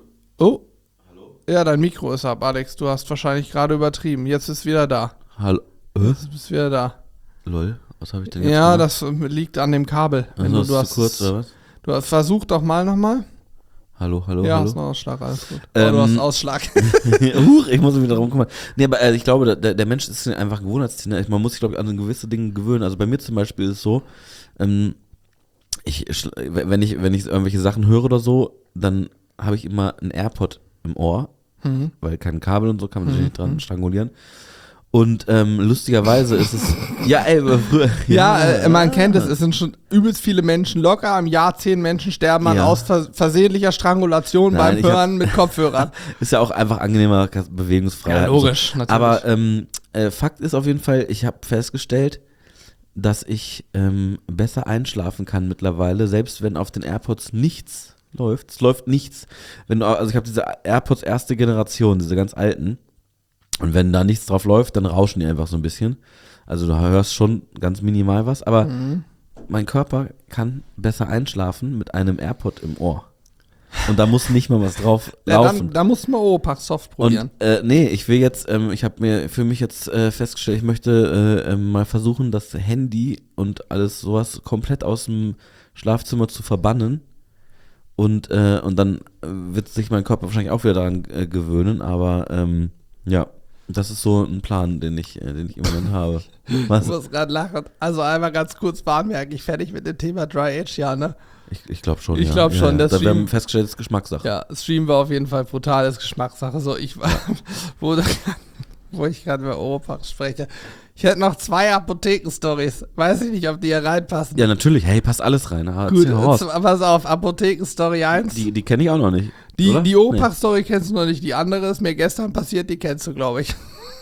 Oh, Hallo? ja, dein Mikro ist ab, Alex. Du hast wahrscheinlich gerade übertrieben. Jetzt ist wieder da. Hallo? Äh? Jetzt bist wieder da. Lol, was habe ich denn jetzt Ja, gemacht? das ähm, liegt an dem Kabel. Wenn also, du, ist du zu hast, kurz, oder was? du hast versucht doch mal nochmal. Hallo, hallo, Ja, hallo. hast einen Ausschlag, alles gut. Ähm, oh, du hast einen Ausschlag. Huch, ich muss mich wieder drum kümmern. Nee, aber äh, ich glaube, der, der Mensch ist einfach ein Gewohnheitstier. Man muss sich, glaube ich, an gewisse Dinge gewöhnen. Also bei mir zum Beispiel ist es so, ähm, ich, schl- wenn ich, wenn ich irgendwelche Sachen höre oder so, dann habe ich immer ein AirPod im Ohr, Mhm. weil kein Kabel und so kann man sich nicht dran strangulieren. Und ähm, lustigerweise ist es, ja, ey, aber früher, Ja, äh, man kennt es, es sind schon übelst viele Menschen locker. Im Jahr zehn Menschen sterben an Ja. aus vers versehentlicher Strangulation Nein, beim ich hab- Hören mit Kopfhörern. ist ja auch einfach angenehmer, Bewegungsfreiheit. und so. natürlich. Aber ähm, äh, Fakt ist auf jeden Fall, ich habe festgestellt, dass ich ähm, besser einschlafen kann mittlerweile, selbst wenn auf den AirPods nichts läuft. Es läuft nichts. Wenn du, also ich habe diese AirPods erste Generation, diese ganz alten. Und wenn da nichts drauf läuft, dann rauschen die einfach so ein bisschen. Also du hörst schon ganz minimal was, aber Mhm. mein Körper kann besser einschlafen mit einem AirPod im Ohr. Und da muss nicht mal was drauf Ja, laufen. dann, da muss man Oropax Soft probieren. Und äh, nee, ich will jetzt, ähm, ich habe mir für mich jetzt äh, festgestellt, ich möchte äh, ähm, mal versuchen, das Handy und alles sowas komplett aus dem Schlafzimmer zu verbannen. Und, äh, und dann äh, wird sich mein Körper wahrscheinlich auch wieder daran äh, gewöhnen, aber ähm, ja, das ist so ein Plan, den ich, äh, den ich im Moment habe. Ich Was? muss gerade lachen. Also einmal ganz kurz warm, eigentlich fertig mit dem Thema Dry Age, ja, ne? Ich, ich glaube schon, Ich ja. glaube schon, ja, ja. das Da wir haben Stream- festgestellt, das ist Geschmackssache. Ja, Stream war auf jeden Fall brutales Geschmackssache. So, ich war, wo, wo ich gerade über Oropax spreche. Ich hätte noch zwei Apotheken-Stories. Weiß ich nicht, ob die hier reinpassen. Ja, natürlich. Hey, passt alles rein. Ah, Gut, erzähl raus. jetzt, pass auf, Apotheken-Story eins. Die, die kenne ich auch noch nicht. Die, oder? die Oropax-Story kennst du noch nicht. Die andere ist mir gestern passiert, die kennst du, glaube ich.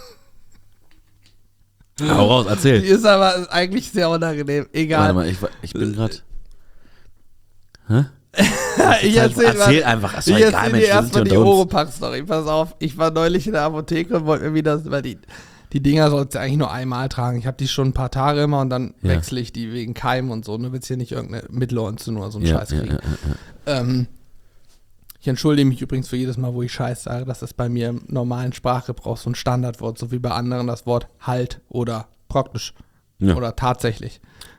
Nee. Hau raus, erzähl. Die ist aber eigentlich sehr unangenehm. Egal. Warte mal, ich, ich bin gerade... Hä? ich erzähl, erzähl mal, einfach. Ist ich doch egal, erzähl Mensch, dir wir sind erstmal hier die unter uns. Oropax-Story. Pass auf, ich war neulich in der Apotheke und wollte mir wieder, weil die, die Dinger sollst du eigentlich nur einmal tragen. Ich habe die schon ein paar Tage immer und dann Ja. wechsle ich die wegen Keim und so. Du willst hier nicht irgendeine Mittelohrentzündung oder so einen Ja, Scheiß ja, kriegen. ja, ja, ja. Ähm, ich entschuldige mich übrigens für jedes Mal, wo ich Scheiß sage. Das ist bei mir im normalen Sprachgebrauch so ein Standardwort, so wie bei anderen das Wort halt oder praktisch Ja. oder tatsächlich.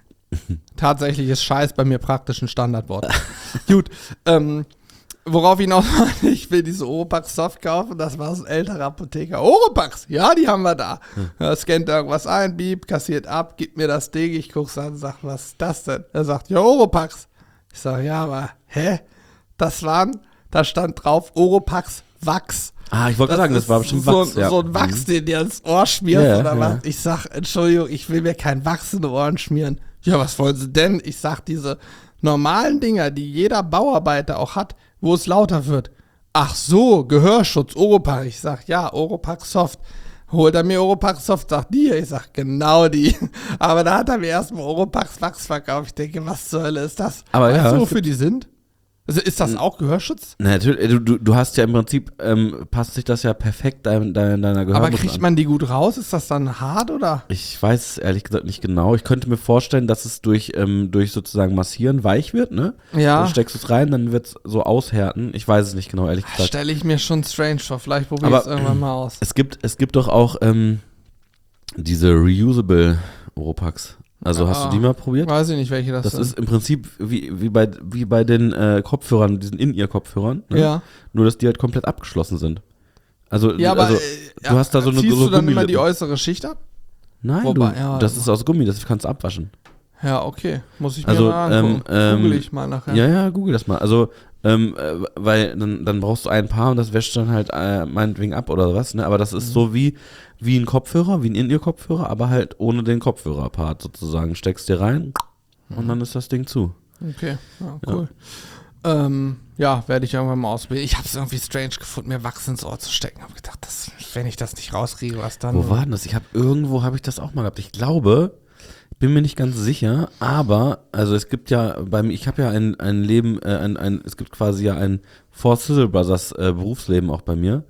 Tatsächlich ist Scheiß bei mir praktisch ein Standardwort. Gut, ähm, worauf ich noch ich will diese Oropax Soft kaufen, das war so ein älterer Apotheker. Oropax, ja, die haben wir da. Hm. Er scannt irgendwas ein, beep, kassiert ab, gibt mir das Ding, ich guck's an und sag, was ist das denn? Er sagt, ja, Oropax. Ich sag, ja, aber, hä? Das waren, da stand drauf, Oropax Wachs. Ah, ich wollte gerade sagen, das war bestimmt so, Wachs. Ja. so ein Wachs, den dir ins Ohr schmiert Ja, oder ja. was. Ich sag, Entschuldigung, ich will mir kein Wachs in die Ohren schmieren. Ja, was wollen Sie denn? Ich sag, diese normalen Dinger, die jeder Bauarbeiter auch hat, wo es lauter wird. Ach so, Gehörschutz, Oropax. Ich sag, ja, Oropax Soft. Holt er mir Oropax Soft, sagt die. Ich sag, genau die. Aber da hat er mir erstmal Oropax Wachs verkauft. Ich denke, was zur Hölle ist das? Aber weißt ja, du, es wofür die sind? Also ist das auch Gehörschutz? Na, natürlich, du, du, du hast ja im Prinzip, ähm, passt sich das ja perfekt dein, dein, deiner Gehörmuschel Aber kriegt an. man die gut raus? Ist das dann hart oder? Ich weiß es ehrlich gesagt nicht genau. Ich könnte mir vorstellen, dass es durch, ähm, durch sozusagen Massieren weich wird, ne? Ja. Dann steckst du es rein, dann wird es so aushärten. Ich weiß es nicht genau, ehrlich gesagt. Stelle ich mir schon strange vor. Vielleicht probiere ich Aber- es irgendwann mal aus. Es gibt, es gibt doch auch ähm, diese reusable Oropax. Also hast Ah. du die mal probiert? Weiß ich nicht, welche das, Das sind. ist im Prinzip wie, wie, bei, wie bei den äh, Kopfhörern, diesen In-Ear-Kopfhörern. Ne? Ja. Nur, dass die halt komplett abgeschlossen sind. Also, Ja, aber also äh, du hast da so eine ziehst so du dann immer die Gummilippen. äußere Schicht ab? Nein, Wobei, du, ja, das also- ist aus Gummi, das kannst du abwaschen. Ja, okay. Muss ich mir Also, mal angucken. ähm, ähm, Google ich mal nachher. Ja, ja, google das mal. Also, ähm, äh, weil dann, dann brauchst du ein Paar und das wäscht dann halt äh, meinetwegen ab oder was, ne? Aber das ist Mhm. so wie, wie ein Kopfhörer, wie ein In-Ear-Kopfhörer, aber halt ohne den Kopfhörer-Part sozusagen. Steckst dir rein Mhm. und dann ist das Ding zu. Okay, ja, cool. Ja, ähm, ja werde ich irgendwann mal ausprobieren. Ich habe es irgendwie strange gefunden, mir Wachs ins Ohr zu stecken. Habe gedacht, das, wenn ich das nicht rauskriege, was dann? Wo war denn das? Ich habe irgendwo habe ich das auch mal gehabt. Ich glaube, bin mir nicht ganz sicher, aber also es gibt ja bei mir, ich habe ja ein, ein Leben, äh, ein, ein, es gibt quasi ja ein Four Sizzle Brothers äh, Berufsleben auch bei mir.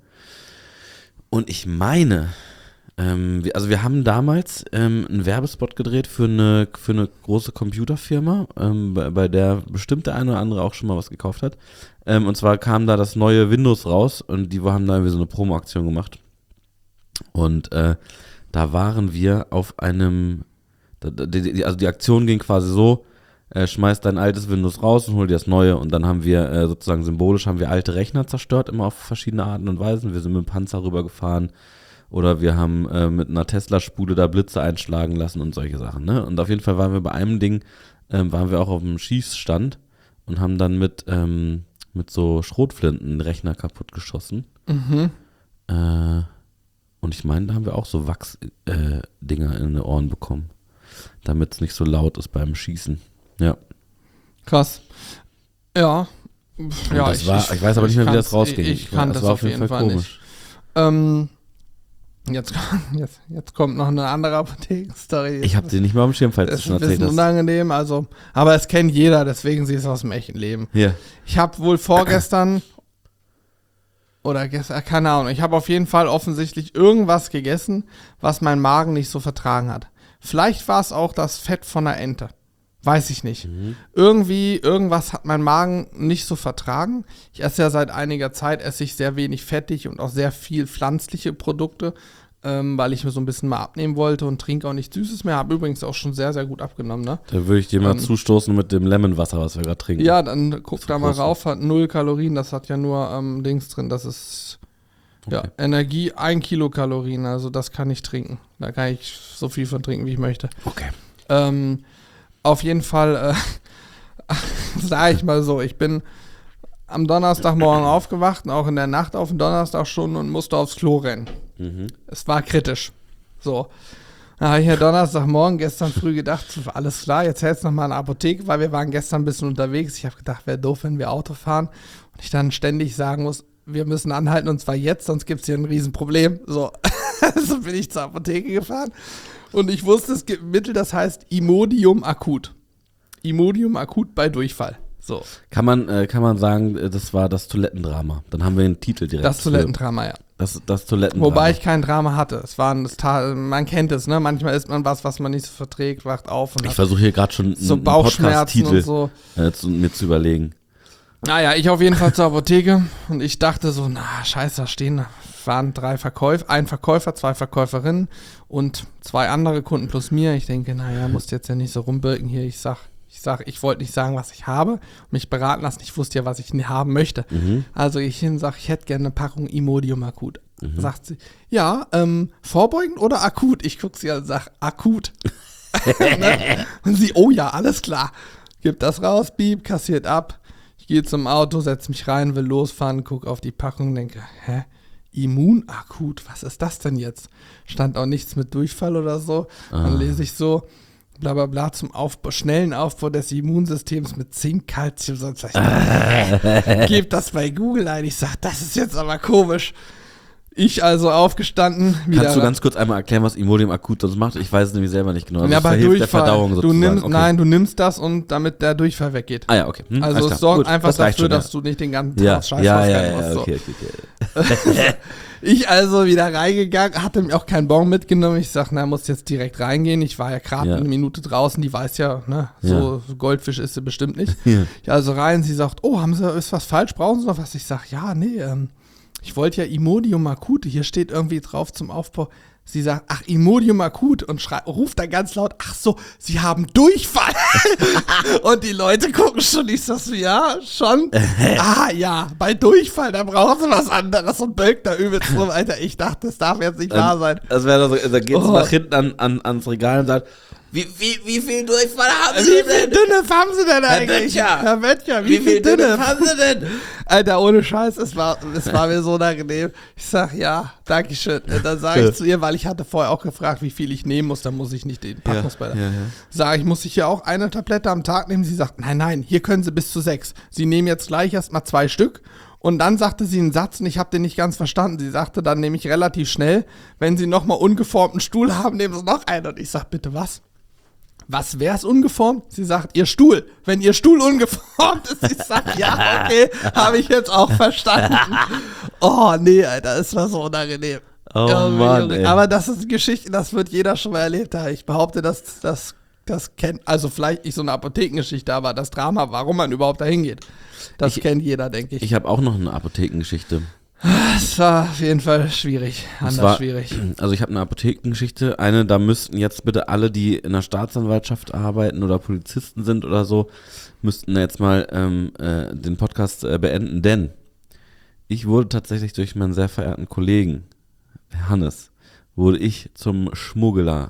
Und ich meine, ähm, wir, also wir haben damals ähm, einen Werbespot gedreht für eine, für eine große Computerfirma, ähm, bei, bei der bestimmt der eine oder andere auch schon mal was gekauft hat. Ähm, und zwar kam da das neue Windows raus und die haben da irgendwie so eine Promo-Aktion gemacht. Und äh, da waren wir auf einem, da- da- die, die, also die Aktion ging quasi so, äh, schmeiß dein altes Windows raus und hol dir das neue. Und dann haben wir äh, sozusagen symbolisch haben wir alte Rechner zerstört, immer auf verschiedene Arten und Weisen. Wir sind mit dem Panzer rübergefahren oder wir haben äh, mit einer Tesla-Spule da Blitze einschlagen lassen und solche Sachen. Ne? Und auf jeden Fall waren wir bei einem Ding, ähm, waren wir auch auf einem Schießstand und haben dann mit, ähm, mit so Schrotflinten den Rechner kaputt geschossen. Mhm. Äh, und ich meine, da haben wir auch so Wachs-Dinger äh, Dinger in die Ohren bekommen, damit es nicht so laut ist beim Schießen. Ja. Krass. Ja. Und Ja, das war, ich, weiß aber nicht mehr, wie das kann's- rausging. Ich, ich kann das, war auf jeden Fall nicht. Ähm, jetzt, jetzt, jetzt kommt noch eine andere Apotheken-Story. Ich habe sie nicht mehr auf dem Schirm, falls du Das ist schon ein bisschen erzählt hast. unangenehm, also, aber es kennt jeder, deswegen sie ist aus dem echten Leben. Hier. Ich habe wohl vorgestern oder gestern, keine Ahnung, ich habe auf jeden Fall offensichtlich irgendwas gegessen, was mein Magen nicht so vertragen hat. Vielleicht war es auch das Fett von der Ente. Weiß ich nicht. Mhm. Irgendwie, irgendwas hat mein Magen nicht so vertragen. Ich esse ja seit einiger Zeit, esse ich sehr wenig fettig und auch sehr viel pflanzliche Produkte, ähm, weil ich mir so ein bisschen mal abnehmen wollte und trinke auch nichts Süßes mehr. Habe übrigens auch schon sehr, sehr gut abgenommen, ne? Da würde ich dir mal Ähm, zustoßen mit dem Lemonwasser, was wir gerade trinken. Ja, dann guck Zu da mal kosten. rauf, hat null Kalorien, das hat ja nur ähm, Dings drin, das ist ja, Okay. Energie, ein Kilokalorien, also das kann ich trinken. Da kann ich so viel von trinken, wie ich möchte. Okay. Ähm, auf jeden Fall, äh, sag ich mal so, ich bin am Donnerstagmorgen aufgewacht, auch in der Nacht auf den Donnerstag schon und musste aufs Klo rennen. Mhm. Es war kritisch. So. Da habe ich ja Donnerstagmorgen gestern früh gedacht, alles klar, jetzt hältst du noch mal in der Apotheke, weil wir waren gestern ein bisschen unterwegs. Ich habe gedacht, wäre doof, wenn wir Auto fahren und ich dann ständig sagen muss, wir müssen anhalten und zwar jetzt, sonst gibt es hier ein Riesenproblem. So, also bin ich zur Apotheke gefahren und ich wusste, es gibt ein Mittel, das heißt Imodium akut. Imodium akut bei Durchfall. So. Kann man, äh, kann man sagen, das war das Toilettendrama. Dann haben wir den Titel direkt. Das Toilettendrama, ja. Das, das Toilettendrama. Wobei ich kein Drama hatte. Es war ein, das Ta- man kennt es, ne? Manchmal isst man was, was man nicht so verträgt, wacht auf und ich versuche hier gerade schon so einen Bauchschmerzen Podcast-Titel und so. äh, zu, mir zu überlegen. Naja, ich auf jeden Fall zur Apotheke und ich dachte so, na scheiße, da stehen, waren drei Verkäufer, ein Verkäufer, zwei Verkäuferinnen und zwei andere Kunden plus mir. Ich denke, naja, musst jetzt ja nicht so rumbirken hier. Ich sag, ich sag, ich wollte nicht sagen, was ich habe, mich beraten lassen. Ich wusste ja, was ich haben möchte. Mhm. Also ich hin sag, ich hätte gerne eine Packung Imodium akut. Mhm. Sagt sie, ja, ähm, vorbeugend oder akut? Ich gucke sie an und sag, akut. Ne? Und sie, oh ja, alles klar. Gibt das raus, bieb, kassiert ab. Ich gehe zum Auto, setze mich rein, will losfahren, gucke auf die Packung, denke, hä? Immunakut, was ist das denn jetzt? Stand auch nichts mit Durchfall oder so. Ah. Dann lese ich so, bla bla bla, zum Aufbau, schnellen Aufbau des Immunsystems mit Zink, Calcium, sonst was. Ich gebe das bei Google ein. Ich sage, das ist jetzt aber komisch. Ich also aufgestanden. Wieder Kannst du ganz kurz einmal erklären, was Imodium akut sonst macht? Ich weiß es nämlich selber nicht genau. Also ja, bei Durchfall. Der Verdauung sozusagen. Du nimmst, okay. Nein, du nimmst das und damit der Durchfall weggeht. Ah ja, okay. Hm, also es sorgt Gut, einfach das dafür, schon, ja. dass du nicht den ganzen Tag ja, Scheiß ja, rausgehen ja, musst. Ja, so. okay, okay, okay. Ich also wieder reingegangen, hatte mir auch keinen Bon mitgenommen. Ich sag, na, muss jetzt direkt reingehen. Ich war ja gerade ja. eine Minute draußen, die weiß ja, ne, so ja. Goldfisch ist sie bestimmt nicht. Ja. Ich also rein, sie sagt, oh, haben Sie, ist was falsch, brauchen Sie noch was? Ich sag, ja, nee, ähm, ich wollte ja Imodium akut, hier steht irgendwie drauf zum Aufbau. Sie sagt, ach, Imodium akut und schrei- ruft dann ganz laut, ach so, Sie haben Durchfall. Und die Leute gucken schon, ich sag so, ja, schon. Ah, ja, bei Durchfall, da brauchen Sie was anderes und bölkt da übelst rum, Alter. Ich dachte, das darf jetzt nicht ähm, wahr sein. Das wäre so, da geht's oh. nach hinten an, an, ans Regal und sagt, Wie, wie, wie viel Durchfall haben Sie denn? Wie viel Dünnes haben Sie denn eigentlich? Herr Böttcher, Herr Böttcher, wie, wie viel Dünnes haben Sie denn? Alter, ohne Scheiß, es war, es war mir so unangenehm. Ich sag, ja, danke schön. Und dann sage ich zu ihr, weil ich hatte vorher auch gefragt, wie viel ich nehmen muss, dann muss ich nicht den Packungsbeiter. Ja, ja, ja. Sage ich, muss ich hier auch eine Tablette am Tag nehmen? Sie sagt, nein, nein, hier können Sie bis zu sechs. Sie nehmen jetzt gleich erstmal zwei Stück. Und dann sagte sie einen Satz und ich habe den nicht ganz verstanden. Sie sagte dann nämlich relativ schnell, wenn Sie nochmal ungeformten Stuhl haben, nehmen Sie noch einen. Und ich sag, bitte was? Was wär's ungeformt? Sie sagt, Ihr Stuhl. Wenn Ihr Stuhl ungeformt ist, ich sag, ja, okay, habe ich jetzt auch verstanden. Oh, nee, Alter, es war so unangenehm. Oh ja, Mann, ey. Aber das ist eine Geschichte, das wird jeder schon mal erlebt haben. Ich behaupte, dass das, das kennt, also vielleicht nicht so eine Apothekengeschichte, aber das Drama, warum man überhaupt dahin geht, das ich, kennt jeder, denke ich. Ich habe auch noch eine Apothekengeschichte. Es war auf jeden Fall schwierig, anders war, schwierig. Also ich habe eine Apothekengeschichte, eine, da müssten jetzt bitte alle, die in der Staatsanwaltschaft arbeiten oder Polizisten sind oder so, müssten jetzt mal ähm, äh, den Podcast äh, beenden, denn ich wurde tatsächlich durch meinen sehr verehrten Kollegen, Hannes, wurde ich zum Schmuggler.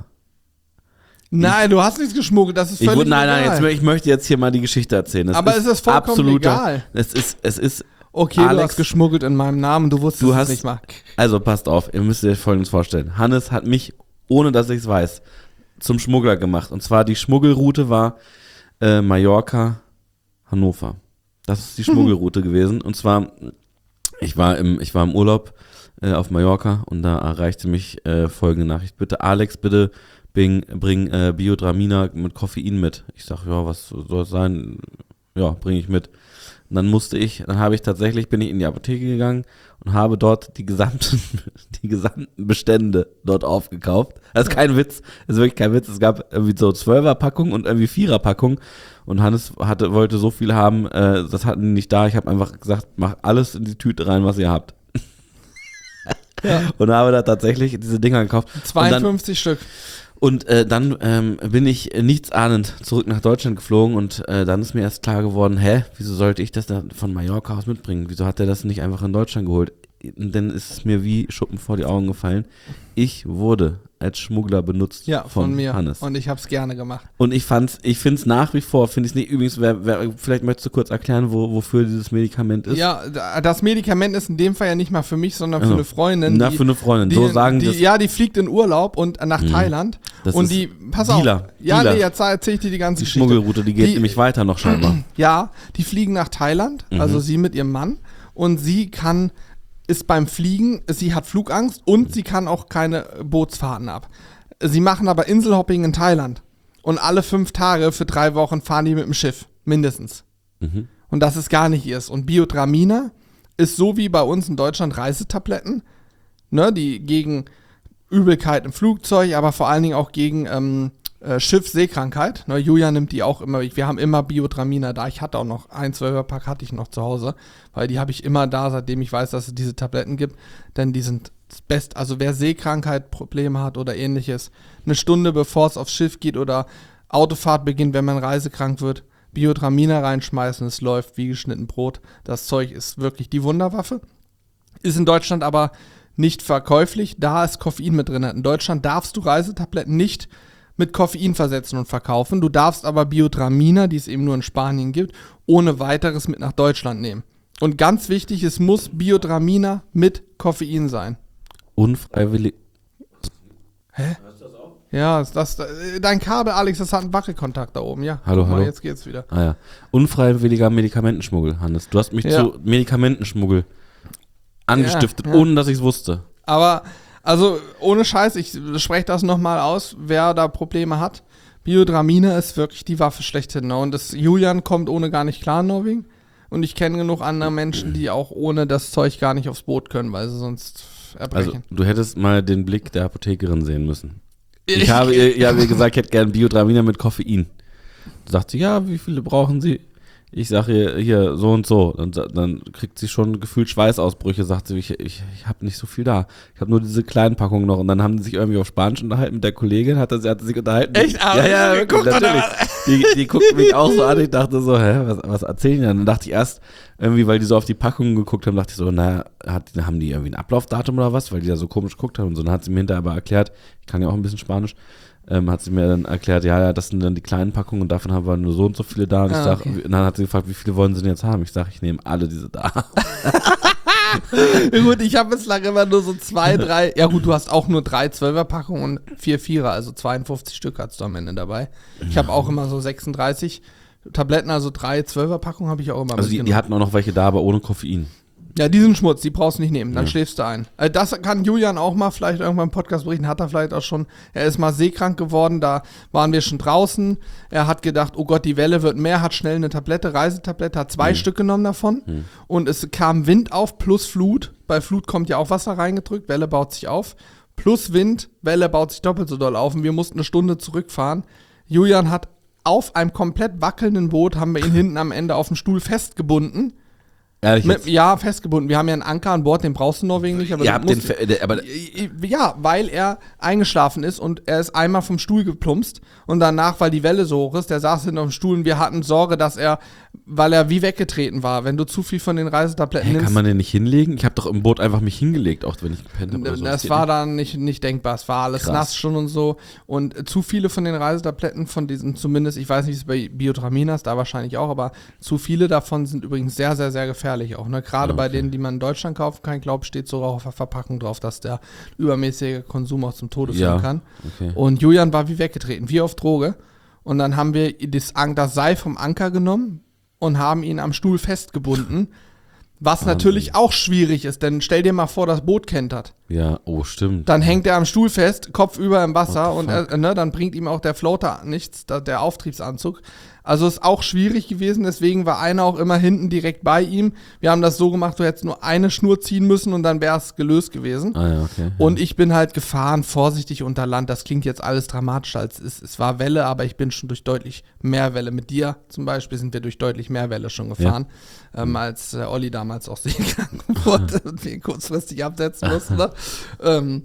Nein, ich, du hast nichts geschmuggelt, das ist völlig ich wurde, Nein, egal. nein, jetzt, ich möchte jetzt hier mal die Geschichte erzählen. Das Aber ist es ist vollkommen absoluter, egal. Es ist, es ist Okay, Alex, du hast geschmuggelt in meinem Namen, du wusstest du hast, es nicht mal. Also passt auf, ihr müsst euch Folgendes vorstellen. Hannes hat mich, ohne dass ich es weiß, zum Schmuggler gemacht. Und zwar die Schmuggelroute war äh, Mallorca, Hannover. Das ist die Schmuggelroute mhm. gewesen. Und zwar, ich war im, ich war im Urlaub äh, auf Mallorca und da erreichte mich äh, folgende Nachricht. Bitte Alex, bitte bring, bring äh, Biodramina mit Koffein mit. Ich sag, ja, was soll es sein? Ja, bringe ich mit. Und dann musste ich, dann habe ich tatsächlich, bin ich in die Apotheke gegangen und habe dort die gesamten, die gesamten Bestände dort aufgekauft. Das ist kein Witz, das ist wirklich kein Witz. Es gab irgendwie so Zwölfer-Packung und irgendwie Vierer-Packung und Hannes hatte, wollte so viel haben, äh, das hatten die nicht da. Ich habe einfach gesagt, mach alles in die Tüte rein, was ihr habt. Ja. Und habe da tatsächlich diese Dinger gekauft. zweiundfünfzig Stück. Und äh, dann ähm, bin ich äh, nichtsahnend zurück nach Deutschland geflogen und äh, dann ist mir erst klar geworden, hä, wieso sollte ich das dann von Mallorca aus mitbringen? Wieso hat er das nicht einfach in Deutschland geholt? denn ist es mir wie Schuppen vor die Augen gefallen. Ich wurde als Schmuggler benutzt ja, von, von mir. Hannes. Und ich habe es gerne gemacht. Und ich fand's, ich finde es nach wie vor, finde ich nicht, übrigens, wer, wer, vielleicht möchtest du kurz erklären, wo, wofür dieses Medikament ist? Ja, das Medikament ist in dem Fall ja nicht mal für mich, sondern für also, eine Freundin. Na, die, für eine Freundin, die, so sagen die, das. Ja, die fliegt in Urlaub und nach hm. Thailand. Das und ist die, pass Dealer, auf. Ja, Dealer. nee, jetzt erzähl ich dir die ganze Die Geschichte. Schmuggelroute, die geht die, nämlich weiter noch scheinbar. Ja, die fliegen nach Thailand, mhm. also sie mit ihrem Mann. Und sie kann, ist beim Fliegen, sie hat Flugangst und sie kann auch keine Bootsfahrten ab. Sie machen aber Inselhopping in Thailand. Und alle fünf Tage für drei Wochen fahren die mit dem Schiff, mindestens. Mhm. Und das ist gar nicht ihrs. Und Biodramina ist so wie bei uns in Deutschland Reisetabletten, ne, die gegen Übelkeit im Flugzeug, aber vor allen Dingen auch gegen ähm, äh, Schiffsseekrankheit. Ne, Julia nimmt die auch immer. Wir haben immer Biodramina da. Ich hatte auch noch ein Zwölferpack hatte ich noch zu Hause, weil die habe ich immer da, seitdem ich weiß, dass es diese Tabletten gibt. Denn die sind das Beste. Also wer Seekrankheit, Probleme hat oder ähnliches, eine Stunde bevor es aufs Schiff geht oder Autofahrt beginnt, wenn man reisekrank wird, Biodramina reinschmeißen, es läuft wie geschnitten Brot. Das Zeug ist wirklich die Wunderwaffe. Ist in Deutschland aber nicht verkäuflich, da ist Koffein mit drin. In Deutschland darfst du Reisetabletten nicht mit Koffein versetzen und verkaufen. Du darfst aber Biodramina, die es eben nur in Spanien gibt, ohne weiteres mit nach Deutschland nehmen. Und ganz wichtig, es muss Biodramina mit Koffein sein. Unfreiwillig. Hä? Ja, ist das, dein Kabel, Alex, das hat einen Wackelkontakt da oben, ja. Hallo, Guck mal, hallo. jetzt geht's wieder. Ah ja. Unfreiwilliger Medikamentenschmuggel, Hannes. Du hast mich Ja. zu Medikamentenschmuggel angestiftet, Ja, ja. ohne dass ich es wusste. Aber, also, ohne Scheiß, ich spreche das nochmal aus, wer da Probleme hat. Biodramina ist wirklich die Waffe schlechthin. Ne? Und das Julian kommt ohne gar nicht klar in Norwegen. Und ich kenne genug andere Menschen, die auch ohne das Zeug gar nicht aufs Boot können, weil sie sonst erbrechen. Also, du hättest mal den Blick der Apothekerin sehen müssen. Ich habe ihr, ihr, ihr gesagt, ich hätte gerne Biodramina mit Koffein. Du sagt sie, ja, wie viele brauchen Sie? Ich sage ihr, hier, so und so. Und dann kriegt sie schon gefühlt Schweißausbrüche, sagt sie, ich, ich, ich habe nicht so viel da. Ich habe nur diese kleinen Packungen noch. Und dann haben die sich irgendwie auf Spanisch unterhalten mit der Kollegin, hat sie hatte sich unterhalten. Echt? Ah, ja, ja, guck natürlich. Die, die guckt mich auch so an, ich dachte so, hä, was, was erzählen die dann? Dann dachte ich erst, irgendwie, weil die so auf die Packungen geguckt haben, dachte ich so, naja, hat, haben die irgendwie ein Ablaufdatum oder was? Weil die da so komisch geguckt haben und so. Dann hat sie mir hinterher aber erklärt, ich kann ja auch ein bisschen Spanisch, ähm, hat sie mir dann erklärt, ja, ja, das sind dann die kleinen Packungen und davon haben wir nur so und so viele da. Und, ich Ah, sag, okay. und dann hat sie gefragt, wie viele wollen sie denn jetzt haben? Ich sage, ich nehme alle diese da. Ja, gut, ich habe bislang immer nur so zwei, drei. Ja gut, du hast auch nur drei Zwölfer-Packungen und vier Vierer, also zweiundfünfzig Stück hast du am Ende dabei. Ich habe auch immer so sechsunddreißig Tabletten, also drei Zwölfer-Packungen habe ich auch immer Also die, die hatten auch noch welche da, aber ohne Koffein. Ja, diesen Schmutz, die brauchst du nicht nehmen, dann Ja. schläfst du ein. Also das kann Julian auch mal vielleicht irgendwann im Podcast berichten, hat er vielleicht auch schon. Er ist mal seekrank geworden, da waren wir schon draußen. Er hat gedacht, oh Gott, die Welle wird mehr, hat schnell eine Tablette, Reisetablette, hat zwei Mhm. Stück genommen davon. Mhm. Und es kam Wind auf plus Flut. Bei Flut kommt ja auch Wasser reingedrückt, Welle baut sich auf. Plus Wind, Welle baut sich doppelt so doll auf und wir mussten eine Stunde zurückfahren. Julian hat auf einem komplett wackelnden Boot, haben wir ihn hinten am Ende auf den Stuhl festgebunden. Ehrlich Mit, jetzt? ja, festgebunden. Wir haben ja einen Anker an Bord, den brauchst du in Norwegen nicht. Aber Ihr du habt den, musst- Fe- der- aber ja, weil er eingeschlafen ist und er ist einmal vom Stuhl geplumpst und danach, weil die Welle so hoch ist, der saß hinter dem Stuhl und wir hatten Sorge, dass er, weil er wie weggetreten war, wenn du zu viel von den Reisetabletten Hä, nimmst. kann man den nicht hinlegen? Ich habe doch im Boot einfach mich hingelegt, auch wenn ich gepennt habe. oder so. Das geht war nicht. dann nicht, nicht denkbar. Es war alles Krass. nass schon und so. Und zu viele von den Reisetabletten, von diesen zumindest, ich weiß nicht, wie es bei Biodramina ist, da wahrscheinlich auch, aber zu viele davon sind übrigens sehr, sehr, sehr gefährlich auch. Ne? Gerade Ja, bei okay. denen, die man in Deutschland kaufen kann, ich glaube, steht sogar auf der Verpackung drauf, dass der übermäßige Konsum auch zum Tode führen Ja, kann. okay. Und Julian war wie weggetreten, wie auf Droge. Und dann haben wir das, An- das Seil vom Anker genommen und haben ihn am Stuhl festgebunden. Was Wahnsinn. natürlich auch schwierig ist, denn stell dir mal vor, das Boot kentert. Ja, oh, stimmt. Dann hängt er am Stuhl fest, Kopf über im Wasser What und the er, fuck? ne, dann bringt ihm auch der Floater nichts, da, der Auftriebsanzug. Also ist auch schwierig gewesen, deswegen war einer auch immer hinten direkt bei ihm. Wir haben das so gemacht, du hättest nur eine Schnur ziehen müssen und dann wäre es gelöst gewesen. Ah ja, okay. Und ich bin halt gefahren, vorsichtig unter Land. Das klingt jetzt alles dramatischer, als es, es war Welle, aber ich bin schon durch deutlich mehr Welle. Mit dir zum Beispiel sind wir durch deutlich mehr Welle schon gefahren, ähm, als äh, Olli damals auch seekrank wurde und wir ihn kurzfristig absetzen mussten. Ne? ähm,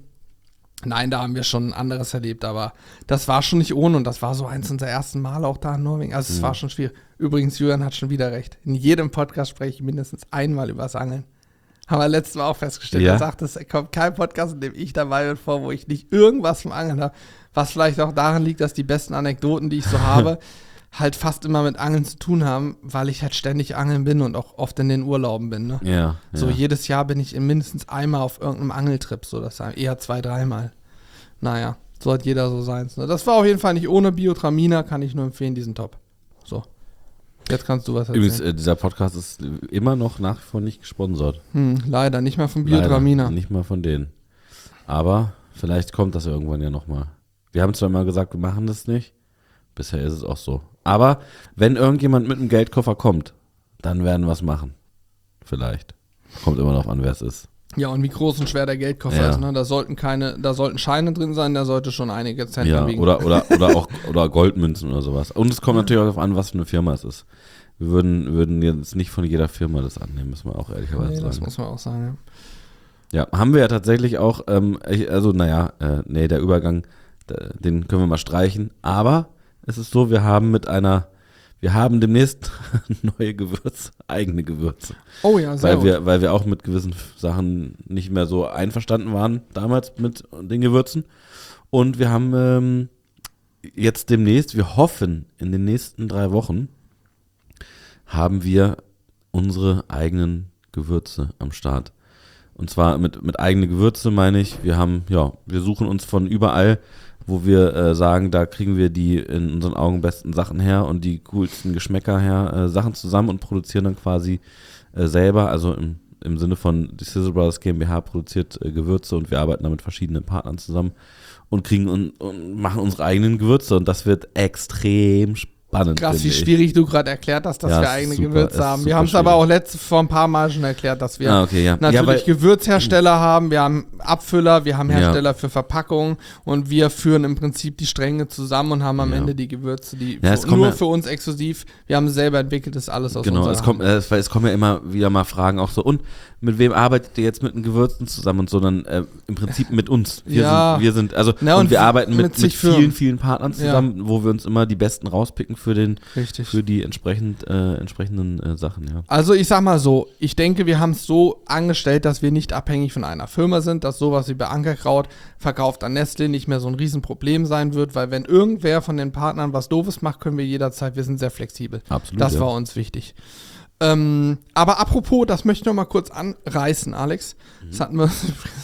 nein, da haben wir schon anderes erlebt, aber das war schon nicht ohne und das war so eins unserer ersten Male auch da in Norwegen. Also es Mhm. war schon schwierig. Übrigens, Julian hat schon wieder recht. In jedem Podcast spreche ich mindestens einmal über das Angeln. Haben wir letztes Mal auch festgestellt. Ja. Er sagt, es kommt kein Podcast, in dem ich dabei bin, vor, wo ich nicht irgendwas vom Angeln habe. Was vielleicht auch daran liegt, dass die besten Anekdoten, die ich so habe, halt fast immer mit Angeln zu tun haben, weil ich halt ständig angeln bin und auch oft in den Urlauben bin. Ne? Ja. So ja. jedes Jahr bin ich mindestens einmal auf irgendeinem Angeltrip, so das sagen eher zwei, dreimal. Naja, so hat jeder so seins. Ne? Das war auf jeden Fall nicht ohne Biotraminer, kann ich nur empfehlen, diesen Top. So. Jetzt kannst du was erzählen. Übrigens, äh, dieser Podcast ist immer noch nach wie vor nicht gesponsert. Hm, leider, nicht mal von Biotraminer. Leider, nicht mal von denen. Aber vielleicht kommt das irgendwann ja nochmal. Wir haben zwar immer gesagt, wir machen das nicht. Bisher ist es auch so. Aber wenn irgendjemand mit einem Geldkoffer kommt, dann werden wir es machen. Vielleicht. Kommt immer noch an, wer es ist. Ja, und wie groß und schwer der Geldkoffer Ja. ist, ne? Da sollten keine, da sollten Scheine drin sein, da sollte schon einige Cent Ja, wiegen. oder, oder, oder auch oder Goldmünzen oder sowas. Und es kommt natürlich auch darauf an, was für eine Firma es ist. Wir würden, würden jetzt nicht von jeder Firma das annehmen, müssen wir auch ehrlicherweise Nee, das sagen. muss man auch sagen, ja. Ja, haben wir ja tatsächlich auch, ähm, ich, also naja, äh, nee, der Übergang, der, den können wir mal streichen. Aber es ist so, wir haben mit einer, wir haben demnächst neue Gewürze, eigene Gewürze. Oh ja, sehr Weil gut. wir, weil wir auch mit gewissen Sachen nicht mehr so einverstanden waren damals mit den Gewürzen. Und wir haben ähm, jetzt demnächst, wir hoffen in den nächsten drei Wochen, haben wir unsere eigenen Gewürze am Start. Und zwar mit, mit eigene Gewürze meine ich, wir haben, ja, wir suchen uns von überall, wo wir äh, sagen, da kriegen wir die in unseren Augen besten Sachen her und die coolsten Geschmäcker her, äh, Sachen zusammen und produzieren dann quasi äh, selber, also im, im Sinne von die Sizzle Brothers GmbH produziert äh, Gewürze und wir arbeiten da mit verschiedenen Partnern zusammen und kriegen und, und machen unsere eigenen Gewürze und das wird extrem spannend. Krass, wie finde ich. schwierig du gerade erklärt hast, dass Ja, wir es ist eigene super, Gewürze es ist haben. Wir super haben es aber schwierig. auch letzte, vor ein paar Mal schon erklärt, dass wir Ah, okay, ja. natürlich ja, weil, Gewürzhersteller haben, wir haben Abfüller, wir haben Ja. Hersteller für Verpackungen und wir führen im Prinzip die Stränge zusammen und haben am Ja. Ende die Gewürze, die Ja, es für, kommen nur ja- für uns exklusiv, wir haben es selber entwickelt, das ist alles aus Genau, unserer es kommt, Hand. äh, es, weil es kommen ja immer wieder mal Fragen auch so, und mit wem arbeitet ihr jetzt mit den Gewürzen zusammen und so, dann äh, im Prinzip mit uns. Wir Ja. sind, wir sind, also, Na, und, und wir f- arbeiten mit, mit mit, zig vielen, Firmen. vielen Partnern zusammen, wo wir uns immer die besten rauspicken für den, Richtig. für die entsprechend, äh, entsprechenden äh, Sachen, ja. Also ich sag mal so, ich denke, wir haben es so angestellt, dass wir nicht abhängig von einer Firma sind, dass sowas wie bei Ankerkraut verkauft an Nestle nicht mehr so ein Riesenproblem sein wird, weil wenn irgendwer von den Partnern was Doofes macht, können wir jederzeit, wir sind sehr flexibel. Absolut. Das ja. war uns wichtig. Ähm, aber apropos, das möchte ich noch mal kurz anreißen, Alex. Das hatten wir,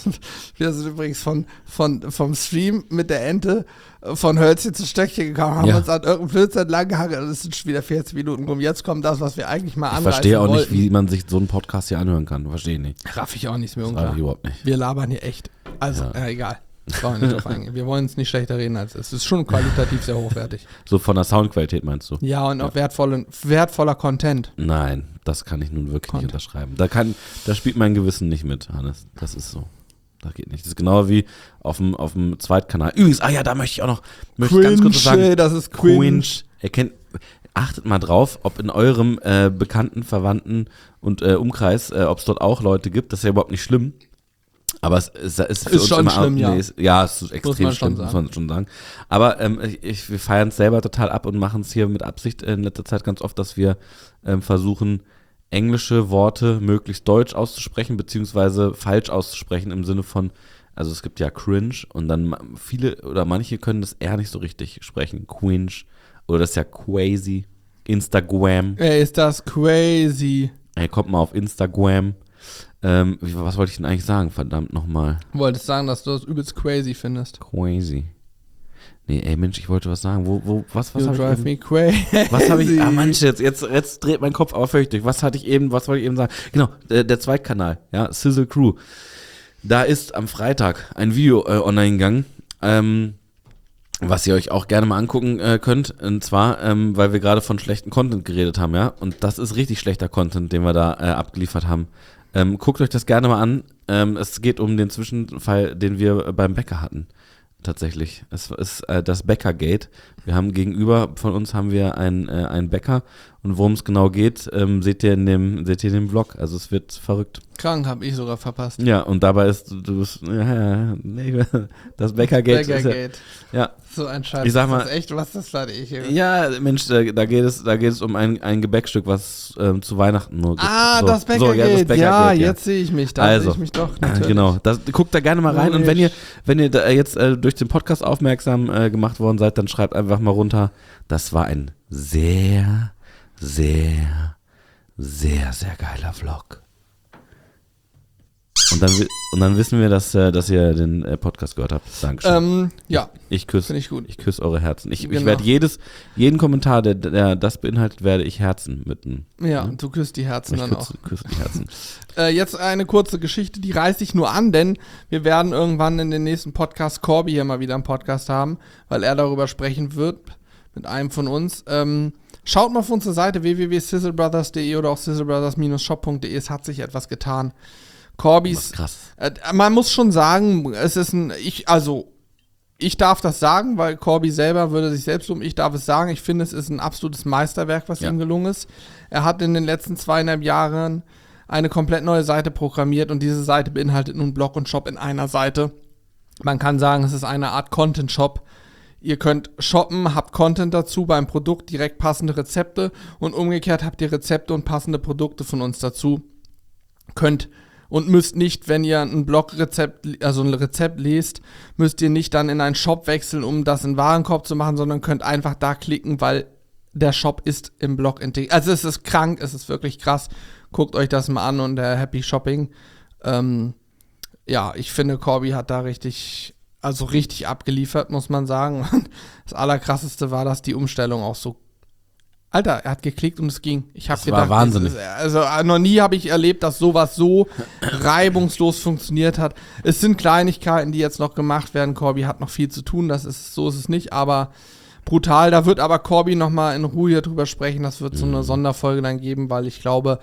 wir sind übrigens von, von, vom Stream mit der Ente äh, von Hölzchen zu Stöckchen gekommen, haben Ja. uns an irgendeinem Flöz entlang gehangen und es sind schon wieder vierzig Minuten rum. Jetzt kommt das, was wir eigentlich mal Ich anreißen verstehe auch wollten. nicht, wie man sich so einen Podcast hier anhören kann. Verstehe ich nicht. Raff ich auch nichts mehr Das unklar. weiß ich überhaupt nicht. Wir labern hier echt. Also, Ja. äh, egal. Brauchen wir nicht drauf eingehen. Wir wollen es nicht schlechter reden als es ist. Es ist schon qualitativ sehr hochwertig. So von der Soundqualität meinst du? Ja, und auch wertvolle, wertvoller Content. Nein, das kann ich nun wirklich Content. nicht unterschreiben. Da kann, da spielt mein Gewissen nicht mit, Hannes. Das ist so. Das geht nicht. Das ist genau wie auf dem, auf dem Zweitkanal. Übrigens, ah ja, da möchte ich auch noch, möchte ich ganz kurz was sagen. ey, das ist cringe. Cringe. Erkennt, achtet mal drauf, ob in eurem äh, Bekannten, Verwandten und äh, Umkreis, äh, ob es dort auch Leute gibt. Das ist ja überhaupt nicht schlimm. Aber es ist, es ist für Ist uns schon immer, schlimm, ja. nee, es, ja, es ist extrem man schon schlimm, muss man schon sagen. Aber ähm, ich, wir feiern es selber total ab und machen es hier mit Absicht in letzter Zeit ganz oft, dass wir ähm, versuchen, englische Worte möglichst deutsch auszusprechen, beziehungsweise falsch auszusprechen im Sinne von, also es gibt ja cringe und dann ma- viele oder manche können das eher nicht so richtig sprechen. Cringe oder das ist ja crazy. Instagram. Ey, ist das crazy. Ey, kommt mal auf Instagram. Ähm, wie- was wollte ich denn eigentlich sagen? Verdammt nochmal. Du wolltest sagen, dass du das übelst crazy findest. Crazy. Nee, ey Mensch, ich wollte was sagen. Wo, wo, was, was You habe ich drive eben? me crazy. Was habe ich? Ah, Mensch, jetzt, jetzt, jetzt dreht mein Kopf aber völlig durch. Was hatte ich eben, was wollte ich eben sagen? Genau, der, der Zweitkanal, ja, Sizzle Crew. Da ist am Freitag ein Video äh, online gegangen, ähm, was ihr euch auch gerne mal angucken äh, könnt. Und zwar, ähm, weil wir gerade von schlechten Content geredet haben, ja. Und das ist richtig schlechter Content, den wir da äh, abgeliefert haben. Ähm, guckt euch das gerne mal an. Ähm, es geht um den Zwischenfall, den wir beim Bäcker hatten. Tatsächlich. Es ist äh, das Bäckergate Wir haben gegenüber von uns haben wir einen, äh, einen Bäcker und worum es genau geht, ähm, seht ihr in dem, seht ihr in dem Vlog. Also es wird verrückt. Krank, habe ich sogar verpasst. Ja, und dabei ist, du bist, ja, nee, das Bäckergate. Bäckergate. Ist ja, ja. So ein Scheiß. Ich sag mal, das ist echt, was das war ich. Ja, Mensch, da, da geht es, da geht es um ein, ein Gebäckstück, was ähm, zu Weihnachten nur gibt. Ah, so. das Bäckergate. So, ja, das Bäckergate, ja, ja, jetzt sehe ich mich. Da also, sehe ich mich doch, natürlich. Genau, das, guckt da gerne mal rein. Und wenn ihr, wenn ihr da jetzt äh, durch den Podcast aufmerksam äh, gemacht worden seid, dann schreibt einfach mal runter. Das war ein sehr, sehr, sehr, sehr geiler Vlog. Und dann, und dann wissen wir, dass, äh, dass ihr den äh, Podcast gehört habt. Dankeschön. Ähm, ja. Ich küsse Finde ich gut. Ich küsse eure Herzen. Ich, Genau. ich werde jedes, jeden Kommentar, der, der das beinhaltet, werde ich Herzen mitten. Ja, ne? du küsst die Herzen Ich dann küsse, auch. küsse die Herzen. Äh, jetzt eine kurze Geschichte, die reiße ich nur an, denn wir werden irgendwann in den nächsten Podcast Corby hier mal wieder im Podcast haben, weil er darüber sprechen wird mit einem von uns. Ähm, schaut mal auf unsere Seite w w w punkt sizzlebrothers punkt de oder auch sizzlebrothers shop punkt de. Es hat sich etwas getan. Corbys, krass. Äh, man muss schon sagen, es ist ein, ich, also, ich darf das sagen, weil Corby selber würde sich selbst um, ich darf es sagen, ich finde, es ist ein absolutes Meisterwerk, was Ja. ihm gelungen ist. Er hat in den letzten zweieinhalb Jahren eine komplett neue Seite programmiert und diese Seite beinhaltet nun Blog und Shop in einer Seite. Man kann sagen, es ist eine Art Content-Shop. Ihr könnt shoppen, habt Content dazu, beim Produkt direkt passende Rezepte und umgekehrt habt ihr Rezepte und passende Produkte von uns dazu. Könnt und müsst nicht, wenn ihr ein Blogrezept, also ein Rezept lest, müsst ihr nicht dann in einen Shop wechseln, um das in den Warenkorb zu machen, sondern könnt einfach da klicken, weil der Shop ist im Blog integriert. Also es ist krank, es ist wirklich krass. Guckt euch das mal an und der Happy Shopping. Ähm, ja, ich finde, Corby hat da richtig, also richtig abgeliefert, muss man sagen. Und das Allerkrasseste war, dass die Umstellung auch so, Alter, er hat geklickt und es ging. Ich habe Das gedacht, war wahnsinnig. Ist, also noch nie habe ich erlebt, dass sowas so reibungslos funktioniert hat. Es sind Kleinigkeiten, die jetzt noch gemacht werden. Corby hat noch viel zu tun, das ist, so ist es nicht, aber brutal. Da wird aber Corby nochmal in Ruhe hier drüber sprechen. Das wird so eine Sonderfolge dann geben, weil ich glaube,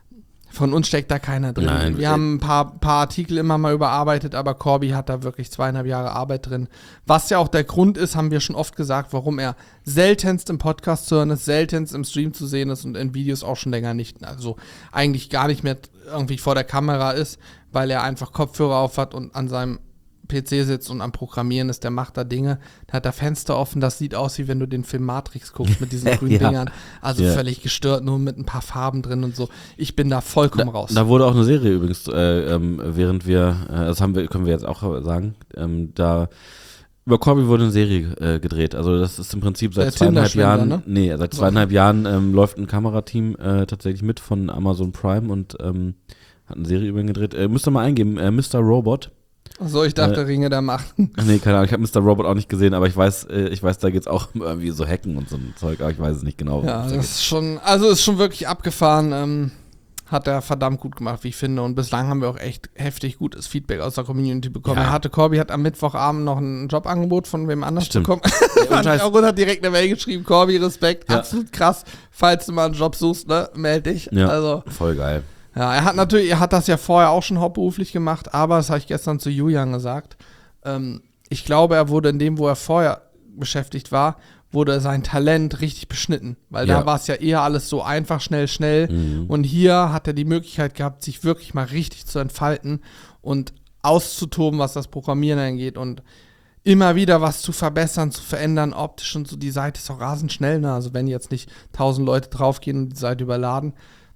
von uns steckt da keiner drin. Nein, wir haben ein paar, paar Artikel immer mal überarbeitet, aber Corby hat da wirklich zweieinhalb Jahre Arbeit drin. Was ja auch der Grund ist, haben wir schon oft gesagt, warum er seltenst im Podcast zu hören ist, seltenst im Stream zu sehen ist und in Videos auch schon länger nicht, also eigentlich gar nicht mehr irgendwie vor der Kamera ist, weil er einfach Kopfhörer auf hat und an seinem P C sitzt und am Programmieren ist, der macht da Dinge, der hat da Fenster offen, das sieht aus, wie wenn du den Film Matrix guckst mit diesen grünen Ja. Dingern. Also Ja. völlig gestört, nur mit ein paar Farben drin und so. Ich bin da vollkommen Da, raus. da wurde auch eine Serie übrigens, äh, ähm, während wir, äh, das haben wir, können wir jetzt auch sagen, ähm, da über Corby wurde eine Serie äh, gedreht. Also das ist im Prinzip seit Der zweieinhalb Jahren, Tinder-Schwindler, nee, seit zweieinhalb Jahren ähm, läuft ein Kamerateam äh, tatsächlich mit von Amazon Prime und ähm, hat eine Serie über ihn gedreht. Äh, müsst ihr mal eingeben, äh, Mister Robot. So, ich dachte, Äh, Ringe der Macht. Nee, keine Ahnung, ich habe Mister Robot auch nicht gesehen, aber ich weiß, äh, ich weiß, da geht's auch um irgendwie so Hacken und so ein Zeug, aber ich weiß es nicht genau. Ja, was da das ist schon, also ist schon wirklich abgefahren. Ähm, hat er verdammt gut gemacht, wie ich finde. Und bislang haben wir auch echt heftig gutes Feedback aus der Community bekommen. Ja. Er hatte, Corby hat am Mittwochabend noch ein Jobangebot von wem anders Stimmt. bekommen. Ja, Fand ich auch gut, hat direkt eine Mail geschrieben, Corby, Respekt, Ja. absolut krass. Falls du mal einen Job suchst, ne, melde dich. Ja, Also, voll geil. ja, er hat natürlich, er hat das ja vorher auch schon hauptberuflich gemacht, aber das habe ich gestern zu Julian gesagt. Ähm, ich glaube, er wurde in dem, wo er vorher beschäftigt war, wurde sein Talent richtig beschnitten. Weil Ja. da war es ja eher alles so einfach, schnell, schnell. Mhm. Und hier hat er die Möglichkeit gehabt, sich wirklich mal richtig zu entfalten und auszutoben, was das Programmieren angeht und immer wieder was zu verbessern, zu verändern, optisch und so. Die Seite ist auch rasend schnell, ne? Also wenn jetzt nicht tausend Leute draufgehen und die Seite überladen,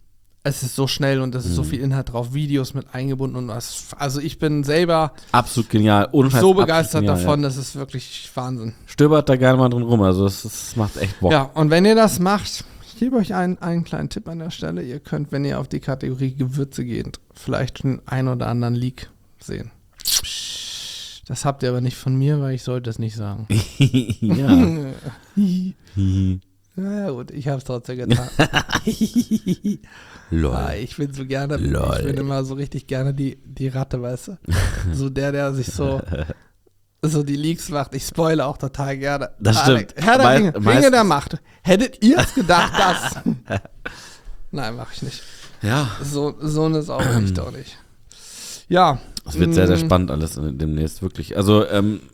es ist so schnell und es ist so viel Inhalt drauf, Videos mit eingebunden und was. Also ich bin selber Absolut genial. Ohne Scheiß, so absolut begeistert genial, davon, Ja. das ist wirklich Wahnsinn. Stöbert da gerne mal drin rum, also das, das macht echt Bock. Ja, und wenn ihr das macht, ich gebe euch einen, einen kleinen Tipp an der Stelle. Ihr könnt, wenn ihr auf die Kategorie Gewürze geht, vielleicht schon einen oder anderen Leak sehen. Das habt ihr aber nicht von mir, weil ich sollte es nicht sagen. ja. Naja gut, ich habe es trotzdem getan. Lol. Ah, ich bin so gerne, Lol. ich bin immer so richtig gerne die, die Ratte, weißt du? So der, der sich so, so die Leaks macht. Ich spoile auch total gerne. Das Alex, stimmt. Herr der Mei- Ringe, Ringe meistens- der Macht. Hättet ihr es gedacht, dass? Nein, mach ich nicht. Ja. So, so eine Sau bin ich doch nicht. Ja. Es wird sehr, sehr mm, spannend alles demnächst, wirklich. Also, ähm,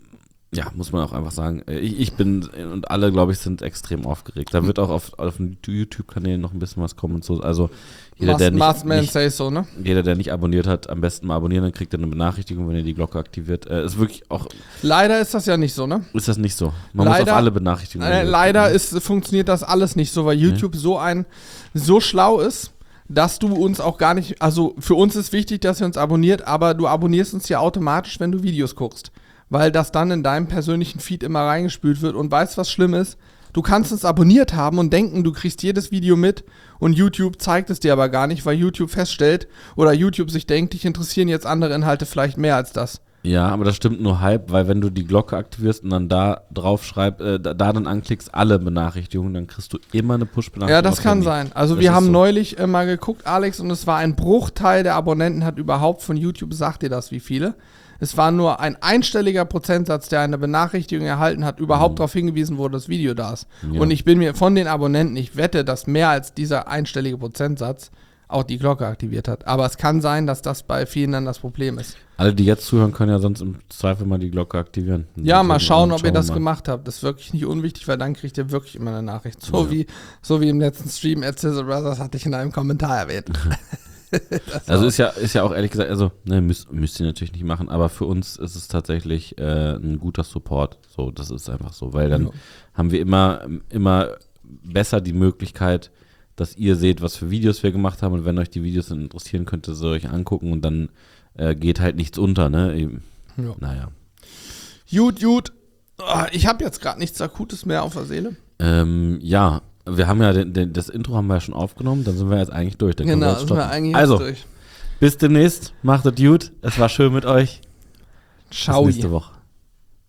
ja, muss man auch einfach sagen. Ich, ich bin und alle, glaube ich, sind extrem aufgeregt. Da wird auch auf, auf den YouTube-Kanälen noch ein bisschen was kommen und so. Also jeder, der nicht, nicht, say so, ne? jeder, der nicht abonniert hat, am besten mal abonnieren, dann kriegt er eine Benachrichtigung, wenn ihr die Glocke aktiviert. Äh, ist wirklich auch. Leider ist das ja nicht so, ne? Ist das nicht so? Man leider, muss auf alle Benachrichtigungen. Äh, leider ist, funktioniert das alles nicht so, weil YouTube ja. so ein so schlau ist, dass du uns auch gar nicht, also für uns ist wichtig, dass ihr uns abonniert, aber du abonnierst uns ja automatisch, wenn du Videos guckst. Weil das dann in deinem persönlichen Feed immer reingespült wird und weißt, was schlimm ist? Du kannst uns abonniert haben und denken, du kriegst jedes Video mit und YouTube zeigt es dir aber gar nicht, weil YouTube feststellt oder YouTube sich denkt, dich interessieren jetzt andere Inhalte vielleicht mehr als das. Ja, aber das stimmt nur halb, weil wenn du die Glocke aktivierst und dann da drauf schreibst, äh, da, da dann anklickst, alle Benachrichtigungen, dann kriegst du immer eine Push-Benachrichtigung. Ja, das kann sein. Also das wir haben so. neulich äh, mal geguckt, Alex, und es war ein Bruchteil der Abonnenten hat überhaupt von YouTube, sagt dir das, wie viele? Es war nur ein einstelliger Prozentsatz, der eine Benachrichtigung erhalten hat, überhaupt mhm. darauf hingewiesen, wo das Video da ist. Ja. Und ich bin mir von den Abonnenten, ich wette, dass mehr als dieser einstellige Prozentsatz auch die Glocke aktiviert hat. Aber es kann sein, dass das bei vielen dann das Problem ist. Alle, die jetzt zuhören, können ja sonst im Zweifel mal die Glocke aktivieren. Ja, mal schauen, ob schauen ihr das mal. gemacht habt. Das ist wirklich nicht unwichtig, weil dann kriegt ihr wirklich immer eine Nachricht. So, ja. wie, so wie im letzten Stream at Sizzle Brothers hatte ich in einem Kommentar erwähnt. Also ist ja, ist ja auch ehrlich gesagt, also ne, müsst, müsst ihr natürlich nicht machen, aber für uns ist es tatsächlich äh, ein guter Support. So, das ist einfach so, weil dann ja. haben wir immer, immer besser die Möglichkeit, dass ihr seht, was für Videos wir gemacht haben und wenn euch die Videos interessieren, könnt ihr sie euch angucken und dann äh, geht halt nichts unter, ne? Ja. Naja. Gut, gut. Ich habe jetzt gerade nichts Akutes mehr auf der Seele. Ähm, ja. Wir haben ja den, den, das Intro haben wir ja schon aufgenommen, dann sind wir jetzt eigentlich durch. Dann genau, wir jetzt sind wir eigentlich also, durch. Bis demnächst, macht es gut, es war schön mit euch. Ciao. Bis nächste Woche.